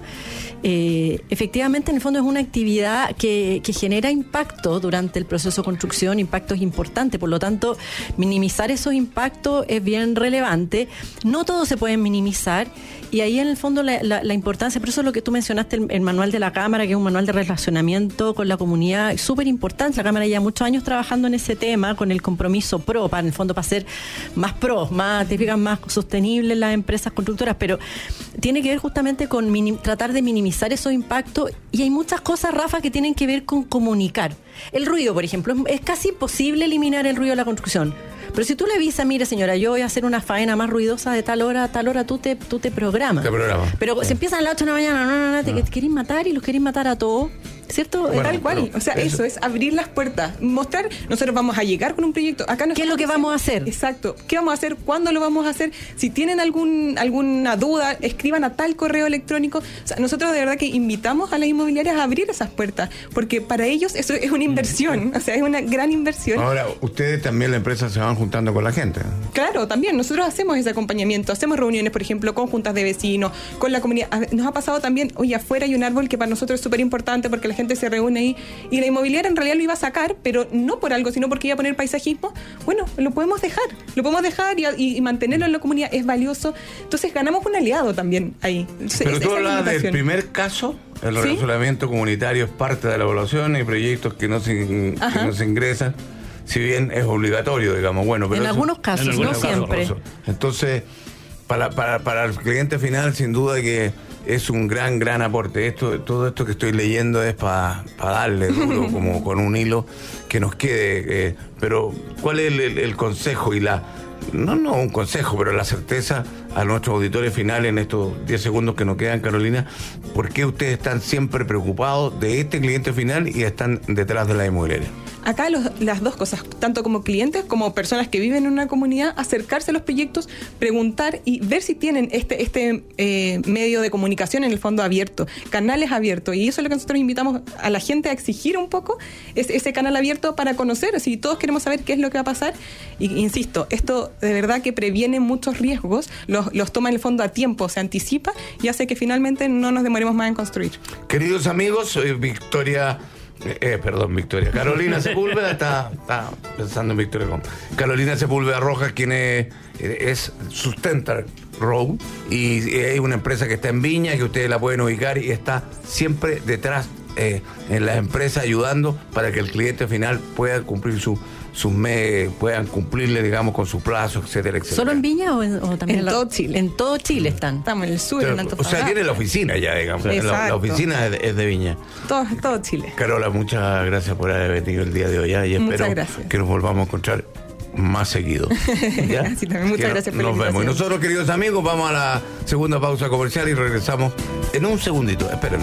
eh, efectivamente en el fondo es una actividad que, que genera impacto durante el proceso de construcción, impactos importantes, por lo tanto minimizar esos impactos es bien relevante. No todos se pueden minimizar y ahí en el fondo la, la, la importancia, por eso es lo que tú mencionaste, el, el manual de la Cámara, que es un manual de relacionamiento con la comunidad, es súper importante. La Cámara lleva muchos años trabajando en ese tema con el compromiso pro, para en el fondo para ser más pros, más, te fijas, más sostenibles las empresas constructoras, pero tiene que ver justamente con minim, tratar de minimizar esos impactos, y hay muchas cosas, Rafa, que tienen que ver con comunicar. El ruido, por ejemplo, es, es casi imposible eliminar el ruido de la construcción. Pero si tú le avisas, mira señora, yo voy a hacer una faena más ruidosa de tal hora a tal hora, tú te, tú te programas. Te programas. Pero sí. Si empiezan a las ocho de la mañana, no, no, no, te, no. te querés matar y los querés matar a todos. ¿Cierto? Bueno, tal Tal cual. O sea, eso. eso es abrir las puertas, mostrar, nosotros vamos a llegar con un proyecto. Acá ¿Qué es lo que vamos a hacer? Exacto. ¿Qué vamos a hacer? ¿Cuándo lo vamos a hacer? Si tienen algún alguna duda, escriban a tal correo electrónico. O sea, nosotros de verdad que invitamos a las inmobiliarias a abrir esas puertas, porque para ellos eso es una inversión, o sea, es una gran inversión. Ahora, ustedes también, la empresa, se van juntando con la gente. Claro, también. Nosotros hacemos ese acompañamiento, hacemos reuniones, por ejemplo, con juntas de vecinos, con la comunidad. Nos ha pasado también, oye, afuera hay un árbol que para nosotros es súper importante porque la gente se reúne ahí, y la inmobiliaria en realidad lo iba a sacar, pero no por algo, sino porque iba a poner paisajismo. Bueno, lo podemos dejar, lo podemos dejar y, y, y mantenerlo en la comunidad, es valioso. Entonces ganamos un aliado también ahí. Pero es, tú hablas del primer caso, el ¿sí? relacionamiento comunitario es parte de la evaluación, y proyectos que no se, que no se ingresan, si bien es obligatorio, digamos, bueno, pero en eso, algunos casos, en no casos, siempre. Casos. Entonces, para, para, para el cliente final, sin duda que es un gran, gran aporte. Esto, todo esto que estoy leyendo es para pa darle duro, como con un hilo, que nos quede. Eh, pero, ¿cuál es el, el, el consejo y la... No, no un consejo, pero la certeza a nuestros auditores finales en estos diez segundos que nos quedan, Carolina? ¿Por qué ustedes están siempre preocupados de este cliente final y están detrás de la inmobiliaria? Acá los, las dos cosas, tanto como clientes como personas que viven en una comunidad, acercarse a los proyectos, preguntar y ver si tienen este, este eh, medio de comunicación en el fondo abierto, canales abiertos, y eso es lo que nosotros invitamos a la gente a exigir un poco, es ese canal abierto para conocer, si todos queremos saber qué es lo que va a pasar. Y insisto, esto de verdad que previene muchos riesgos, los, los toma en el fondo a tiempo, se anticipa y hace que finalmente no nos demoremos más en construir. Queridos amigos, soy Victoria... Eh, perdón, Victoria. Carolina Sepúlveda está, está pensando en Victoria. Carolina Sepúlveda Rojas, quien es, es Sustentar Road, y es una empresa que está en Viña, que ustedes la pueden ubicar, y está siempre detrás eh, en las empresas ayudando para que el cliente final pueda cumplir su sus meses, puedan cumplirle, digamos, con su plazo, etcétera, etcétera. ¿Solo en Viña o, en, o también en en todo la, Chile? En todo Chile están. Estamos en el sur, Pero, en Antofagasta. O sea, tiene la oficina ya, digamos. La, la oficina es de, es de Viña. Todo, todo Chile. Carola, muchas gracias por haber venido el día de hoy, ¿ya? Y muchas espero gracias. que nos volvamos a encontrar más seguido. ¿Ya? Sí, también muchas que gracias por nos la vemos. Y nosotros, queridos amigos, vamos a la segunda pausa comercial y regresamos en un segundito. Espérenos.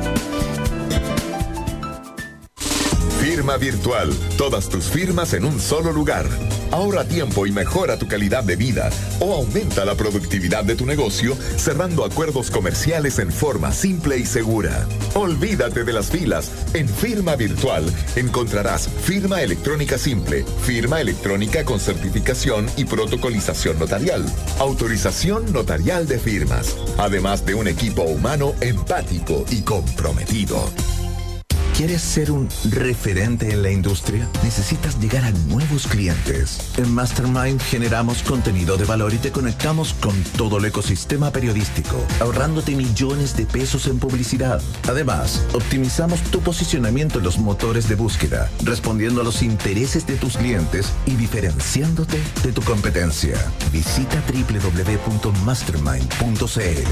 Firma virtual. Todas tus firmas en un solo lugar. Ahorra tiempo y mejora tu calidad de vida, o aumenta la productividad de tu negocio cerrando acuerdos comerciales en forma simple y segura. Olvídate de las filas. En Firma Virtual encontrarás firma electrónica simple, firma electrónica con certificación y protocolización notarial, autorización notarial de firmas, además de un equipo humano empático y comprometido. ¿Quieres ser un referente en la industria? Necesitas llegar a nuevos clientes. En Mastermind generamos contenido de valor y te conectamos con todo el ecosistema periodístico, ahorrándote millones de pesos en publicidad. Además, optimizamos tu posicionamiento en los motores de búsqueda, respondiendo a los intereses de tus clientes y diferenciándote de tu competencia. Visita doble u doble u doble u punto mastermind punto c l.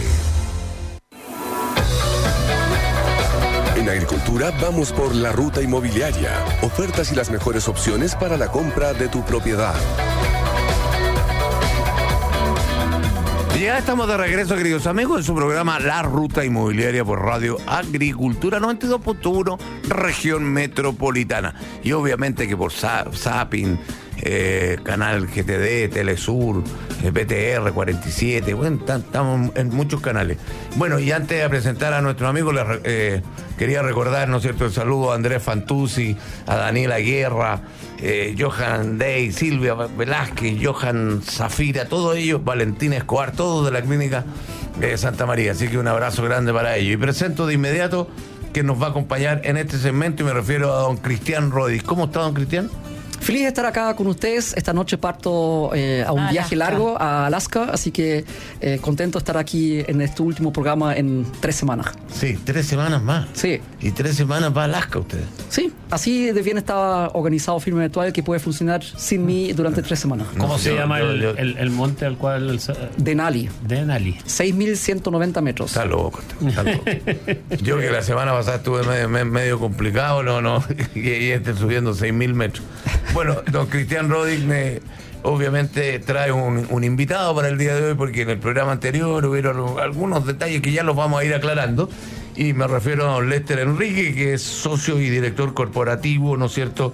En Agricultura vamos por la ruta inmobiliaria. Ofertas y las mejores opciones para la compra de tu propiedad. Ya estamos de regreso, queridos amigos, en su programa La Ruta Inmobiliaria por Radio Agricultura noventa y dos punto uno, región metropolitana. Y obviamente que por Zapping, eh, Canal G T D, Telesur, eh, B T R cuarenta y siete, bueno, estamos en muchos canales. Bueno, y antes de presentar a nuestro amigo, les eh, quería recordar, ¿no es cierto?, el saludo a Andrés Fantuzzi, a Daniela Guerra, Eh, Johan Day, Silvia Velázquez, Johan Zafira, todos ellos, Valentina Escobar, todos de la clínica de Santa María. Así que un abrazo grande para ellos. Y presento de inmediato que nos va a acompañar en este segmento y me refiero a don Cristian Rodríguez. ¿Cómo está, don Cristian? Feliz de estar acá con ustedes. Esta noche parto eh, a un Alaska. viaje largo a Alaska, así que eh, contento de estar aquí en este último programa en tres semanas. Sí, tres semanas más. Sí. Y tres semanas va a Alaska usted. Sí, así de bien está organizado Firma Virtual que puede funcionar sin mí durante tres semanas. ¿Cómo No, se yo- llama yo- el, yo- el- el monte al cual... El, Denali, Denali. seis mil ciento noventa metros. Está loco, está loco. Yo que la semana pasada estuve medio, me- medio complicado, no, no, y, y este subiendo seis mil metros. Bueno, don Cristian Rodríguez me, obviamente trae un, un invitado para el día de hoy, porque en el programa anterior hubieron algunos detalles que ya los vamos a ir aclarando. Y me refiero a don Lester Enrique, que es socio y director corporativo, ¿no es cierto?,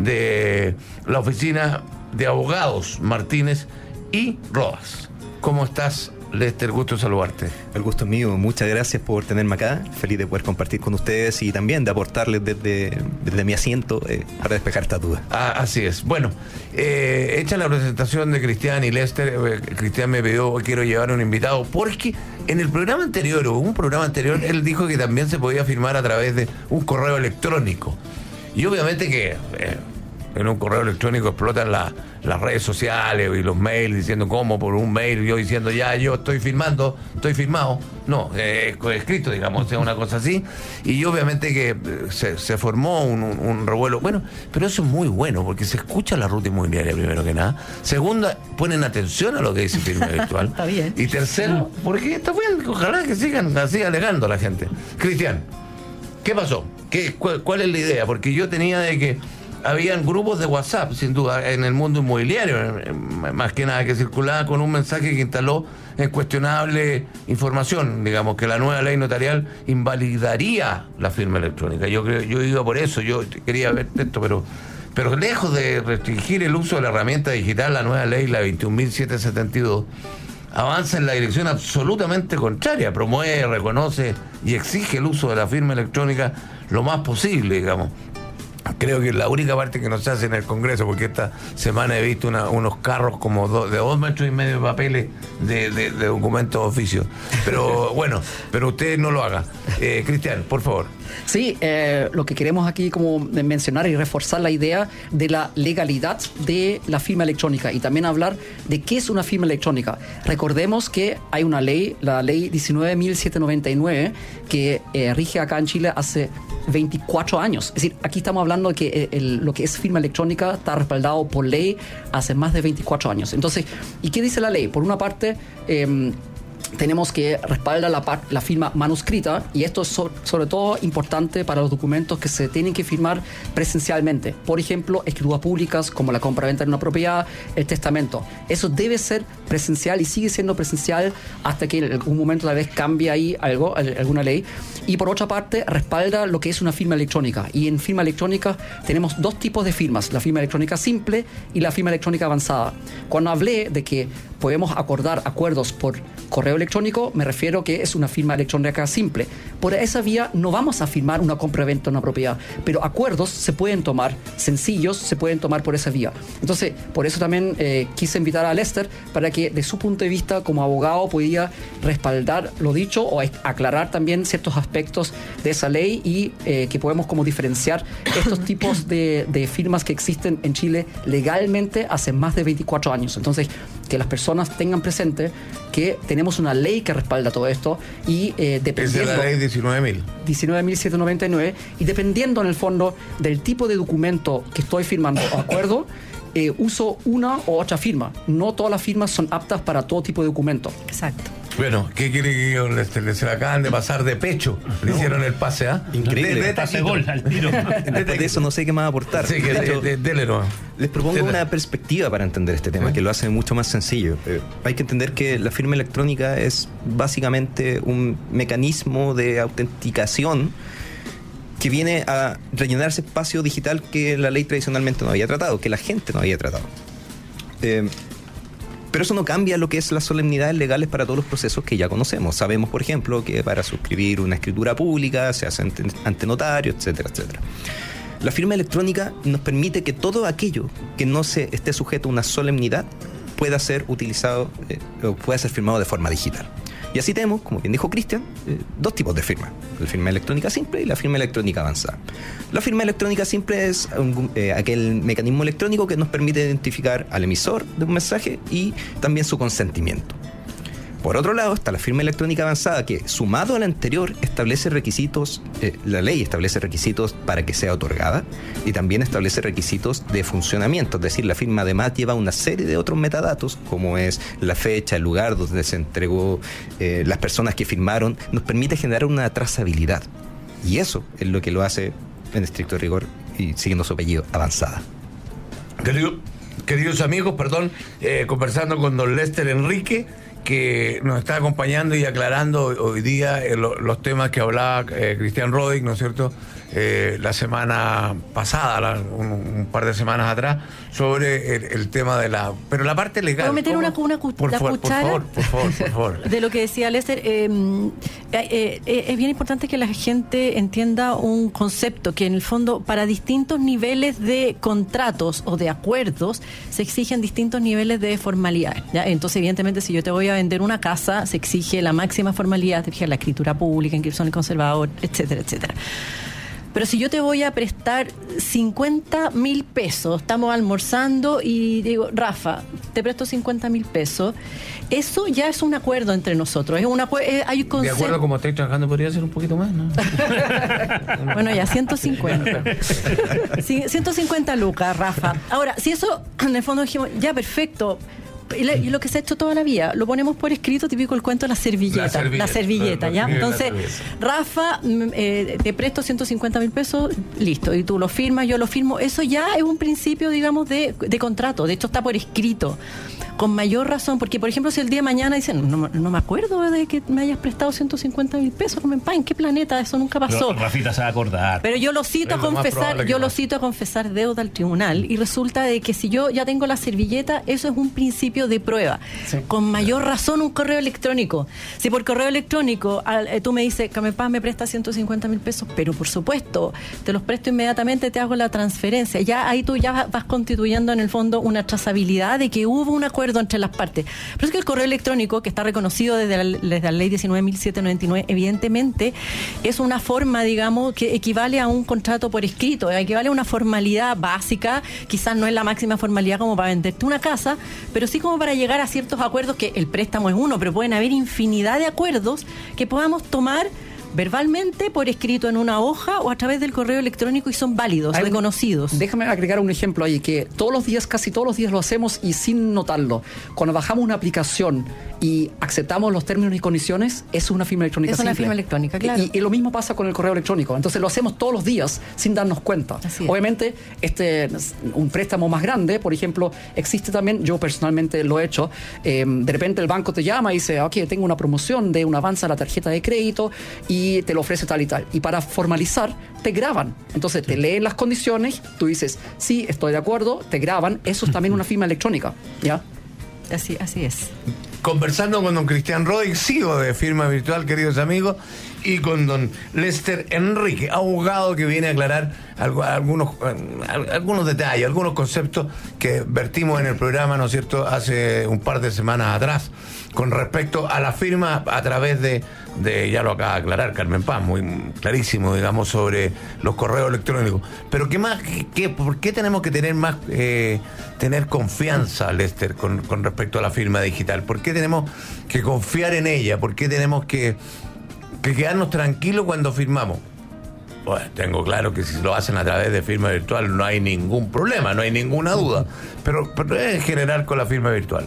de la oficina de abogados Martínez y Rodas. ¿Cómo estás, Lester? Gusto saludarte. El gusto es mío, muchas gracias por tenerme acá, feliz de poder compartir con ustedes y también de aportarles desde, desde mi asiento eh, para despejar estas dudas. Ah, así es. Bueno, eh, hecha la presentación de Cristian y Lester, eh, Cristian me pidió, quiero llevar un invitado, porque en el programa anterior, o un programa anterior, él dijo que también se podía firmar a través de un correo electrónico. Y obviamente que eh, en un correo electrónico explotan la- las redes sociales y los mails diciendo cómo por un mail, yo diciendo ya yo estoy firmando, estoy firmado. No, eh, escrito, digamos, es una cosa así. Y obviamente que eh, se, se formó un, un- un revuelo. Bueno, pero eso es muy bueno porque se escucha la ruta inmobiliaria primero que nada. Segunda, ponen atención a lo que dice firma virtual. Está bien. Y tercero, porque está bien, ojalá que sigan así alegando a la gente. Cristian, ¿qué pasó? ¿Qué, cuál, cuál es la idea? Porque yo tenía de que habían grupos de WhatsApp, sin duda, en el mundo inmobiliario, eh, más que nada, que circulaban con un mensaje que instaló en cuestionable información, digamos, que la nueva ley notarial invalidaría la firma electrónica. Yo creo, yo iba por eso, yo quería ver esto, pero pero lejos de restringir el uso de la herramienta digital, la nueva ley, la veintiún mil setecientos setenta y dos, avanza en la dirección absolutamente contraria, promueve, reconoce y exige el uso de la firma electrónica lo más posible, digamos. Creo que es la única parte que no se hace en el Congreso, porque esta semana he visto una- unos carros como do- de dos metros y medio de papeles de, de- de documentos de oficio. Pero bueno, pero usted no lo haga. Eh, Cristian, por favor. Sí, eh, lo que queremos aquí como mencionar y reforzar la idea de la legalidad de la firma electrónica y también hablar de qué es una firma electrónica. Recordemos que hay una ley, la ley diecinueve mil setecientos noventa y nueve, que eh, rige acá en Chile hace veinticuatro años. Es decir, aquí estamos hablando de que el- lo que es firma electrónica está respaldado por ley hace más de veinticuatro años. Entonces, ¿y qué dice la ley? Por una parte, eh, tenemos que respalda la, par- la firma manuscrita, y esto es so- sobre todo importante para los documentos que se tienen que firmar presencialmente. Por ejemplo, escrituras públicas como la compra-venta de una propiedad, el testamento. Eso debe ser presencial y sigue siendo presencial hasta que en algún momento tal vez cambie ahí algo, al- alguna ley. Y por otra parte, respalda lo que es una firma electrónica. Y en firma electrónica tenemos dos tipos de firmas, la firma electrónica simple y la firma electrónica avanzada. Cuando hablé de que podemos acordar acuerdos por correo electrónico, me refiero que es una firma electrónica simple. Por esa vía no vamos a firmar una compra-venta de una propiedad, pero acuerdos se pueden tomar, sencillos, se pueden tomar por esa vía. Entonces, por eso también eh, quise invitar a Lester para que de su punto de vista como abogado pudiera respaldar lo dicho o aclarar también ciertos aspectos de esa ley y eh, que podemos como diferenciar estos tipos de, de firmas que existen en Chile legalmente hace más de veinticuatro años. Entonces, que las personas tengan presente que tenemos una ley que respalda todo esto y eh, dependiendo... Es de la ley diecinueve mil. diecinueve mil setecientos noventa y nueve, y dependiendo en el fondo del tipo de documento que estoy firmando o acuerdo, eh, uso una u otra firma. No todas las firmas son aptas para todo tipo de documento. Exacto. Bueno, ¿qué quiere que yo les, les, se la acaban de pasar de pecho? Le hicieron el pase, ¿ah? ¿eh? Increíble. De, de pase gol al tiro. Después de eso no sé qué más aportar. Sí, que de, hecho, de, de, de, de, les propongo de, una perspectiva para entender este tema, ¿eh? Que lo hace mucho más sencillo. Eh, hay que entender que la firma electrónica es básicamente un mecanismo de autenticación que viene a rellenar ese espacio digital que la ley tradicionalmente no había tratado, que la gente no había tratado. Eh, Pero eso no cambia lo que es las solemnidades legales para todos los procesos que ya conocemos. Sabemos, por ejemplo, que para suscribir una escritura pública se hace ante, ante notario, etcétera, etcétera. La firma electrónica nos permite que todo aquello que no se esté sujeto a una solemnidad pueda ser utilizado eh, o pueda ser firmado de forma digital. Y así tenemos, como bien dijo Cristian, eh, dos tipos de firma. La firma electrónica simple y la firma electrónica avanzada. La firma electrónica simple es un, eh, aquel mecanismo electrónico que nos permite identificar al emisor de un mensaje y también su consentimiento. Por otro lado está la firma electrónica avanzada que, sumado a la anterior, establece requisitos, eh, la ley establece requisitos para que sea otorgada y también establece requisitos de funcionamiento, es decir, la firma además lleva una serie de otros metadatos, como es la fecha, el lugar donde se entregó, eh, las personas que firmaron, nos permite generar una trazabilidad. Y eso es lo que lo hace, en estricto rigor, y siguiendo su apellido, avanzada. Querido, queridos amigos, perdón, eh, conversando con don Lester Enrique, que nos está acompañando y aclarando hoy día eh, lo, los temas que hablaba eh, Cristian Roddick, ¿no es cierto?, eh, la semana pasada, la, un, un par de semanas atrás, sobre el, el tema de la... Pero la parte legal... ¿Puedo meter una, una cu- por, la for, cuchara? Por favor, por favor, por favor. De lo que decía Lester, eh, eh, eh, es bien importante que la gente entienda un concepto que en el fondo para distintos niveles de contratos o de acuerdos se exigen distintos niveles de formalidad, ¿ya? Entonces, evidentemente, si yo te voy a vender una casa, se exige la máxima formalidad, te fijas la escritura pública, inscripción del conservador, etcétera, etcétera. Pero si yo te voy a prestar cincuenta mil pesos, estamos almorzando y digo, Rafa, te presto cincuenta mil pesos, eso ya es un acuerdo entre nosotros. Es una, es, hay un concepto... De acuerdo, como estáis trabajando, podría ser un poquito más, ¿no? Bueno, ya ciento cincuenta. Sí, ciento cincuenta lucas, Rafa. Ahora, si eso, en el fondo dijimos, ya, perfecto. Y, le, y lo que se ha hecho toda la vida, lo ponemos por escrito, típico el cuento de la servilleta. La servilleta, la servilleta ¿ya? Entonces, Rafa, eh, te presto ciento cincuenta mil pesos, listo, y tú lo firmas, yo lo firmo. Eso ya es un principio, digamos, de, de contrato. De hecho, está por escrito. Con mayor razón, porque, por ejemplo, si el día de mañana dicen, no, no me acuerdo de que me hayas prestado ciento cincuenta mil pesos, ¿en qué planeta? Eso nunca pasó. Pero Rafita se va a acordar. Pero yo lo cito a confesar, yo lo cito a confesar deuda al tribunal, y resulta de que si yo ya tengo la servilleta, eso es un principio de prueba. Sí. Con mayor razón un correo electrónico. Si por correo electrónico al, eh, tú me dices, Camepaz me presta ciento cincuenta mil pesos, pero por supuesto, te los presto inmediatamente, te hago la transferencia. Ya ahí tú ya vas constituyendo en el fondo una trazabilidad de que hubo un acuerdo entre las partes. Pero es que el correo electrónico, que está reconocido desde la, desde la ley diecinueve mil setecientos noventa y nueve, evidentemente es una forma, digamos, que equivale a un contrato por escrito, equivale a una formalidad básica, quizás no es la máxima formalidad como para venderte una casa, pero sí como para llegar a ciertos acuerdos, que el préstamo es uno, pero pueden haber infinidad de acuerdos que podamos tomar verbalmente, por escrito en una hoja o a través del correo electrónico, y son válidos, Hay reconocidos. Un, déjame agregar un ejemplo ahí, que todos los días, casi todos los días lo hacemos y sin notarlo. Cuando bajamos una aplicación y aceptamos los términos y condiciones, es una firma electrónica. Es una simple. firma electrónica, claro. Y, y lo mismo pasa con el correo electrónico. Entonces lo hacemos todos los días sin darnos cuenta. Obviamente, este un préstamo más grande, por ejemplo, existe también, yo personalmente lo he hecho, eh, de repente el banco te llama y dice, ok, tengo una promoción de un avance a la tarjeta de crédito y y te lo ofrece tal y tal. Y para formalizar, te graban. Entonces, te leen las condiciones, tú dices, sí, estoy de acuerdo, te graban. Eso es también una firma electrónica, ¿ya? Así, así es. Conversando con don Cristian Roddick, C E O de Firma Virtual, queridos amigos, y con don Lester Enrique, abogado, que viene a aclarar algo, algunos, algunos detalles, algunos conceptos que vertimos en el programa, ¿no es cierto?, hace un par de semanas atrás, con respecto a la firma a través de, de ya lo acaba de aclarar Carmen Paz, muy clarísimo, digamos, sobre los correos electrónicos. Pero ¿qué más? ¿Qué, ¿Por qué tenemos que tener más, eh, tener confianza, Lester, con, con respecto a la firma digital? ¿Por qué tenemos que confiar en ella? ¿Por qué tenemos que, que quedarnos tranquilos cuando firmamos? Bueno, tengo claro que si lo hacen a través de firma virtual no hay ningún problema, no hay ninguna duda. Pero, pero en general con la firma virtual.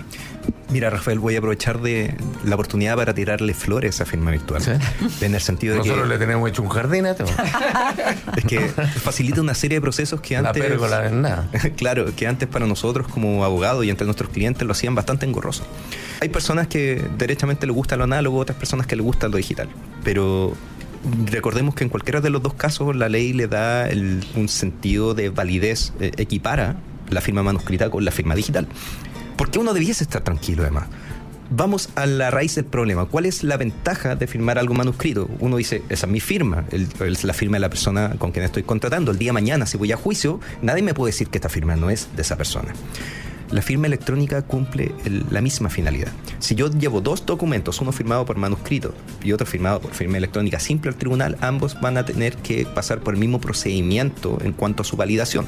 Mira, Rafael, voy a aprovechar de la oportunidad para tirarle flores a Firma Virtual. ¿Sí? En el sentido de Nosotros que... le tenemos hecho un jardín a esto. Es que facilita una serie de procesos que antes... La pérgola es nada. Claro, que antes para nosotros como abogados y entre nuestros clientes lo hacían bastante engorroso. Hay personas que derechamente les gusta lo análogo, otras personas que les gusta lo digital. Pero recordemos que en cualquiera de los dos casos la ley le da el, un sentido de validez, eh, equipara la firma manuscrita con la firma digital. ¿Por qué uno debiese estar tranquilo además? Vamos a la raíz del problema. ¿Cuál es la ventaja de firmar algo manuscrito? Uno dice, esa es mi firma, el, es la firma de la persona con quien estoy contratando. El día de mañana, si voy a juicio, nadie me puede decir que esta firma no es de esa persona. La firma electrónica cumple el, la misma finalidad. Si yo llevo dos documentos, uno firmado por manuscrito y otro firmado por firma electrónica simple al tribunal, ambos van a tener que pasar por el mismo procedimiento en cuanto a su validación.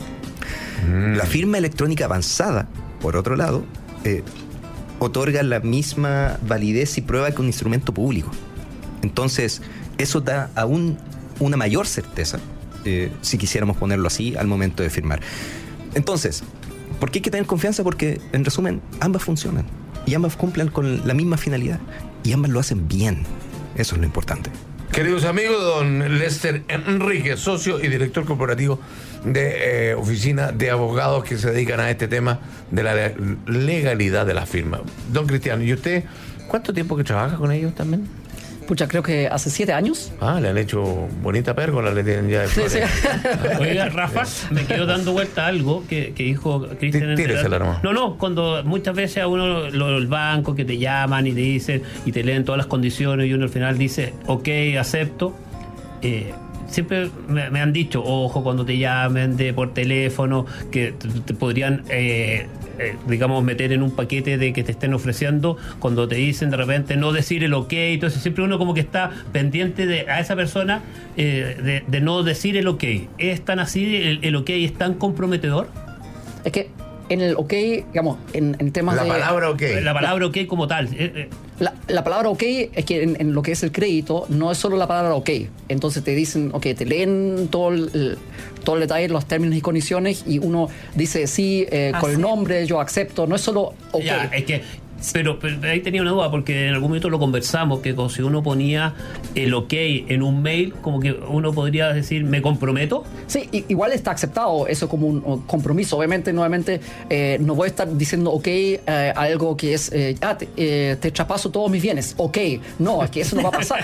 Mm. La firma electrónica avanzada, por otro lado, eh, otorga la misma validez y prueba que un instrumento público. Entonces, eso da aún una mayor certeza, eh, si quisiéramos ponerlo así, al momento de firmar. Entonces, ¿por qué hay que tener confianza? Porque, en resumen, ambas funcionan y ambas cumplen con la misma finalidad y ambas lo hacen bien. Eso es lo importante. Queridos amigos, don Lester Enrique, socio y director corporativo de eh, oficina de abogados que se dedican a este tema de la legalidad de la firma. Don Cristiano, ¿y usted cuánto tiempo que trabaja con ellos también? Pucha, creo que hace siete años. Ah, le han hecho bonita pérgola, le tienen ya de flores. Sí, sí. Oiga, Rafa, me quedo dando vuelta a algo que, que dijo Cristian. Tíresela, hermano. No, no, cuando muchas veces a uno, lo, el banco que te llaman y te dicen, y te leen todas las condiciones, y uno al final dice, ok, acepto. Eh, siempre me, me han dicho, ojo, cuando te llamen de por teléfono, que te, te podrían... Eh, Eh, digamos, meter en un paquete de que te estén ofreciendo, cuando te dicen de repente no decir el ok, entonces siempre uno como que está pendiente de a esa persona eh, de, de no decir el ok. ¿Es tan así? ¿El, el ok es tan comprometedor? Es que en el ok, digamos, en, en temas la de... La palabra ok. La palabra ok como tal. Eh, eh. La, la palabra ok es que en, en lo que es el crédito no es solo la palabra ok. Entonces te dicen, ok, te leen todo el, todo el detalle, los términos y condiciones y uno dice sí, eh, con el nombre, yo acepto. No es solo ok. Ya, es que... Pero, pero ahí tenía una duda, porque en algún momento lo conversamos, que si uno ponía el ok en un mail, como que uno podría decir, ¿me comprometo? Sí, igual está aceptado eso como un compromiso. Obviamente, nuevamente, eh, no voy a estar diciendo ok eh, algo que es, eh, ah, te, eh, te traspaso todos mis bienes, ok. No, es que eso no va a pasar.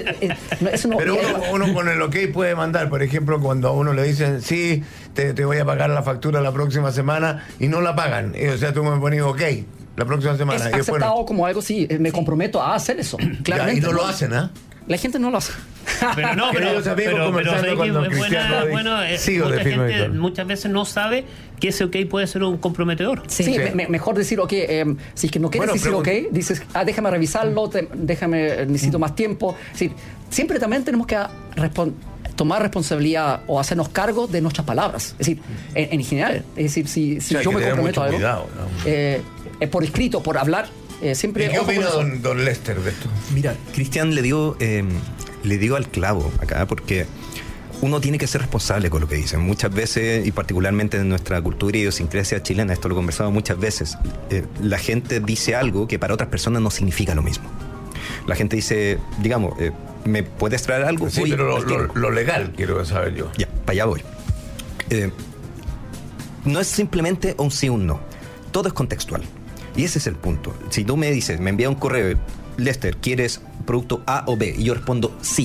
eso no, pero uno, uno con el ok puede mandar, por ejemplo, cuando a uno le dicen, sí, te, te voy a pagar la factura la próxima semana y no la pagan. O sea, tú me pones ok. La próxima semana. Es aceptado bueno, como algo, sí, me comprometo a hacer eso. Claramente. Ya, y no lo hacen, ¿ah? ¿eh? La gente no lo hace. Pero no, pero, pero, pero, pero es buena, bueno, eh, mucha gente muchas veces no sabe que ese ok puede ser un comprometedor. Sí, sí. Me, mejor decir ok, eh, si es que no quieres bueno, decir ok, dices, ah, déjame revisarlo, te, déjame, necesito más tiempo. Es decir, siempre también tenemos que responder, tomar responsabilidad o hacernos cargo de nuestras palabras. Es decir, en, en general, es decir, si, si o sea, yo me comprometo a algo, cuidado, ¿no? eh, por escrito, por hablar, eh, siempre... ¿Y qué opina don, don Lester de esto? Mira, Cristian le dio, eh, le dio al clavo acá, porque uno tiene que ser responsable con lo que dice. Muchas veces, y particularmente en nuestra cultura y idiosincrasia chilena, esto lo conversamos muchas veces, eh, la gente dice algo que para otras personas no significa lo mismo. La gente dice, digamos, eh, ¿me puedes traer algo? Sí, voy, pero lo, lo, lo legal quiero saber yo. Ya, para allá voy. Eh, no es simplemente un sí o un no. Todo es contextual. Y ese es el punto. Si tú me dices, me envía un correo, Lester, ¿quieres producto A o B? Y yo respondo sí.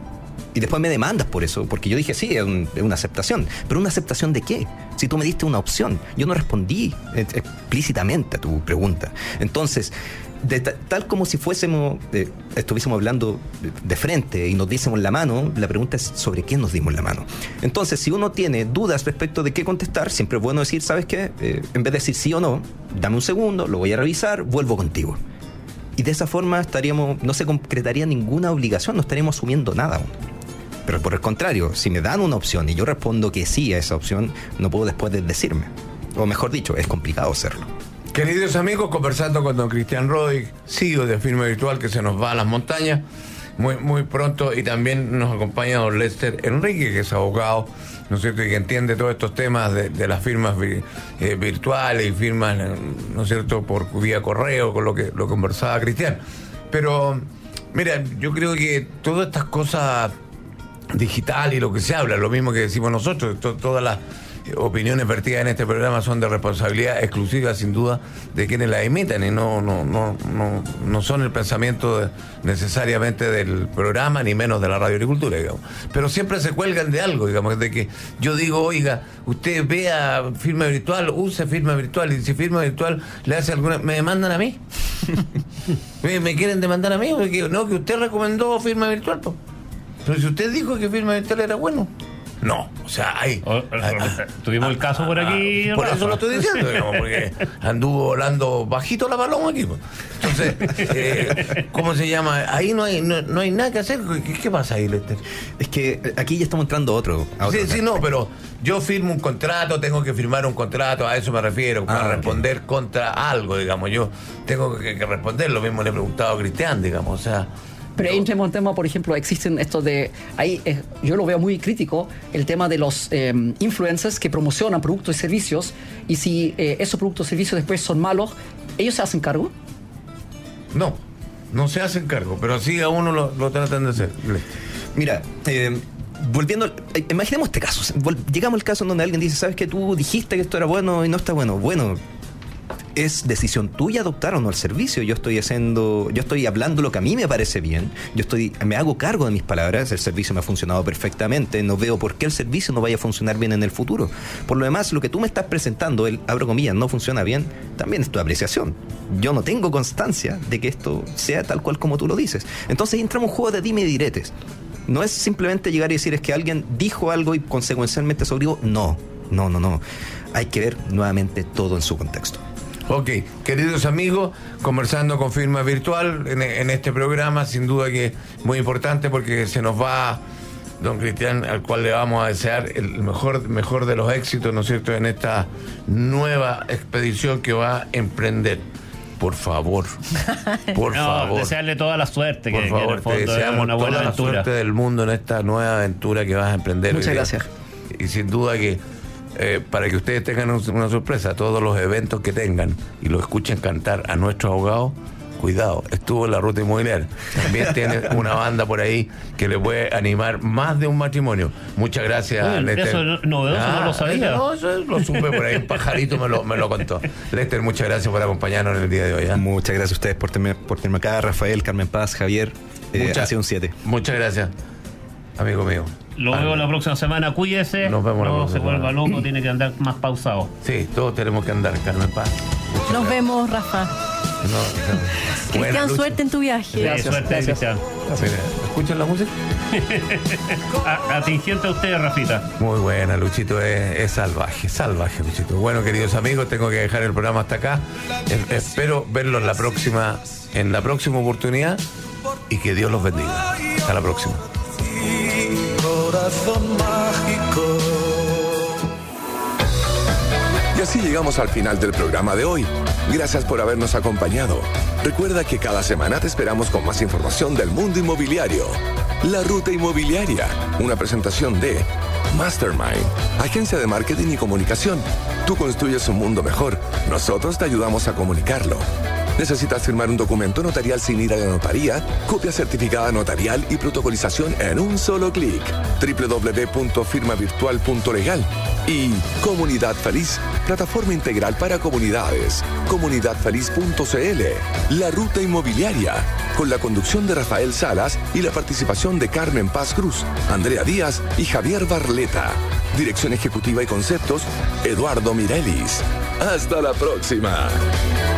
Y después me demandas por eso, porque yo dije sí, es, un, es una aceptación. ¿Pero una aceptación de qué? Si tú me diste una opción, yo no respondí explícitamente a tu pregunta. Entonces, de ta, tal como si fuésemos, eh, estuviésemos hablando de frente y nos diésemos la mano, la pregunta es sobre qué nos dimos la mano. Entonces, si uno tiene dudas respecto de qué contestar, siempre es bueno decir, ¿sabes qué? Eh, en vez de decir sí o no, dame un segundo, lo voy a revisar, vuelvo contigo. Y de esa forma estaríamos, no se concretaría ninguna obligación, no estaríamos asumiendo nada aún. Pero por el contrario, si me dan una opción y yo respondo que sí a esa opción, no puedo después de decirme. O mejor dicho, es complicado hacerlo. Queridos amigos, conversando con don Cristian Rodig, C E O de Firma Virtual, que se nos va a las montañas muy, muy pronto, y también nos acompaña don Lester Enrique, que es abogado ¿no es cierto?, y que entiende todos estos temas de, de las firmas vi, eh, virtuales y firmas, ¿no es cierto?, por vía correo, con lo que lo conversaba Cristian. Pero, mira, yo creo que todas estas cosas digitales y lo que se habla, lo mismo que decimos nosotros, to, todas las opiniones vertidas en este programa son de responsabilidad exclusiva, sin duda, de quienes las emiten, y no no no no, no son el pensamiento de, necesariamente del programa, ni menos de la Radio Agricultura, digamos. Pero siempre se cuelgan de algo, digamos, de que yo digo, oiga, usted vea firma virtual, use firma virtual, y si firma virtual le hace alguna... ¿Me demandan a mí? ¿Me, me quieren demandar a mí? Porque no, que usted recomendó firma virtual, pues. Pero si usted dijo que firma virtual era bueno. No, o sea, hay... O, o, hay tuvimos ah, el caso por aquí. Ah, por Rafa. eso lo estoy diciendo, digamos, porque anduvo volando bajito la paloma aquí. Pues. Entonces, eh, ¿cómo se llama? Ahí no hay no, no hay nada que hacer. ¿Qué, qué pasa ahí, Lester? Es que aquí ya estamos entrando a otro. A otro sí, sí, no, pero yo firmo un contrato, tengo que firmar un contrato, a eso me refiero, para ah, responder okay. contra algo, digamos. Yo tengo que, que responder, lo mismo le he preguntado a Cristian, digamos, o sea... Pero ahí entremos en tema, por ejemplo, existen estos de... Ahí eh, yo lo veo muy crítico, el tema de los eh, influencers que promocionan productos y servicios, y si eh, esos productos y servicios después son malos, ¿ellos se hacen cargo? No, no se hacen cargo, pero sí a uno lo, lo tratan de hacer. Mira, eh, volviendo... Eh, imaginemos este caso. Llegamos al caso en donde alguien dice, ¿sabes qué? Tú dijiste que esto era bueno y no está bueno. Bueno... Es decisión tuya adoptar o no el servicio. Yo estoy haciendo, yo estoy hablando lo que a mí me parece bien. Yo estoy, me hago cargo de mis palabras. El servicio me ha funcionado perfectamente. No veo por qué el servicio no vaya a funcionar bien en el futuro. Por lo demás, lo que tú me estás presentando, el abro comillas, no funciona bien, también es tu apreciación. Yo no tengo constancia de que esto sea tal cual como tú lo dices. Entonces entramos en un juego de dime y diretes. No es simplemente llegar y decir es que alguien dijo algo y consecuencialmente sobre algo. No, no, no, no. Hay que ver nuevamente todo en su contexto. Ok, queridos amigos, conversando con Firma Virtual en, en este programa, sin duda que es muy importante porque se nos va don Cristian, al cual le vamos a desear el mejor, mejor de los éxitos, ¿no es cierto?, en esta nueva expedición que va a emprender. Por favor, por no, favor. Desearle toda la suerte. Por que, favor, que en el fondo te deseamos una buena toda la aventura. suerte del mundo en esta nueva aventura que vas a emprender. Muchas gracias. Y sin duda que Eh, para que ustedes tengan una sorpresa, todos los eventos que tengan y lo escuchen cantar a nuestros abogados, cuidado, estuvo en la Ruta Inmobiliaria. También tiene una banda por ahí que le puede animar más de un matrimonio. Muchas gracias, Uy, Lester. Eso novedoso, ah, no lo sabía. No, eso lo supe por ahí, un pajarito me lo, me lo contó. Lester, muchas gracias por acompañarnos en el día de hoy. ¿eh? Muchas gracias a ustedes por tenerme, por tenerme acá, Rafael, Carmen Paz, Javier. Eh, muchas, ha sido un siete. Muchas gracias, amigo mío. Lo veo la próxima semana, cuídese. Nos vemos la no próxima se vuelva semana. loco, tiene que andar más pausado. Sí, todos tenemos que andar, Carmen Paz. Muchas Nos gracias. vemos, Rafa. No, no. Cristian, suerte en tu viaje. Gracias, sí, suerte, Cristian. ¿Escuchan la música? Atingente a ustedes, Rafita. Muy buena, Luchito, es, es salvaje, salvaje, Luchito. Bueno, queridos amigos, tengo que dejar el programa hasta acá. Es, espero verlos la próxima, en la próxima oportunidad y que Dios los bendiga. Hasta la próxima. Corazón mágico. Y así llegamos al final del programa de hoy. Gracias por habernos acompañado. Recuerda que cada semana te esperamos con más información del mundo inmobiliario. La Ruta Inmobiliaria, una presentación de Mastermind, agencia de marketing y comunicación. Tú construyes un mundo mejor, nosotros te ayudamos a comunicarlo. ¿Necesitas firmar un documento notarial sin ir a la notaría? Copia certificada notarial y protocolización en un solo clic. doble u doble u doble u punto firma virtual punto legal. Y Comunidad Feliz, plataforma integral para comunidades. comunidad feliz punto c l. La Ruta Inmobiliaria, con la conducción de Rafael Salas y la participación de Carmen Paz Cruz, Andrea Díaz y Javier Barleta. Dirección ejecutiva y conceptos, Eduardo Mirelis. Hasta la próxima.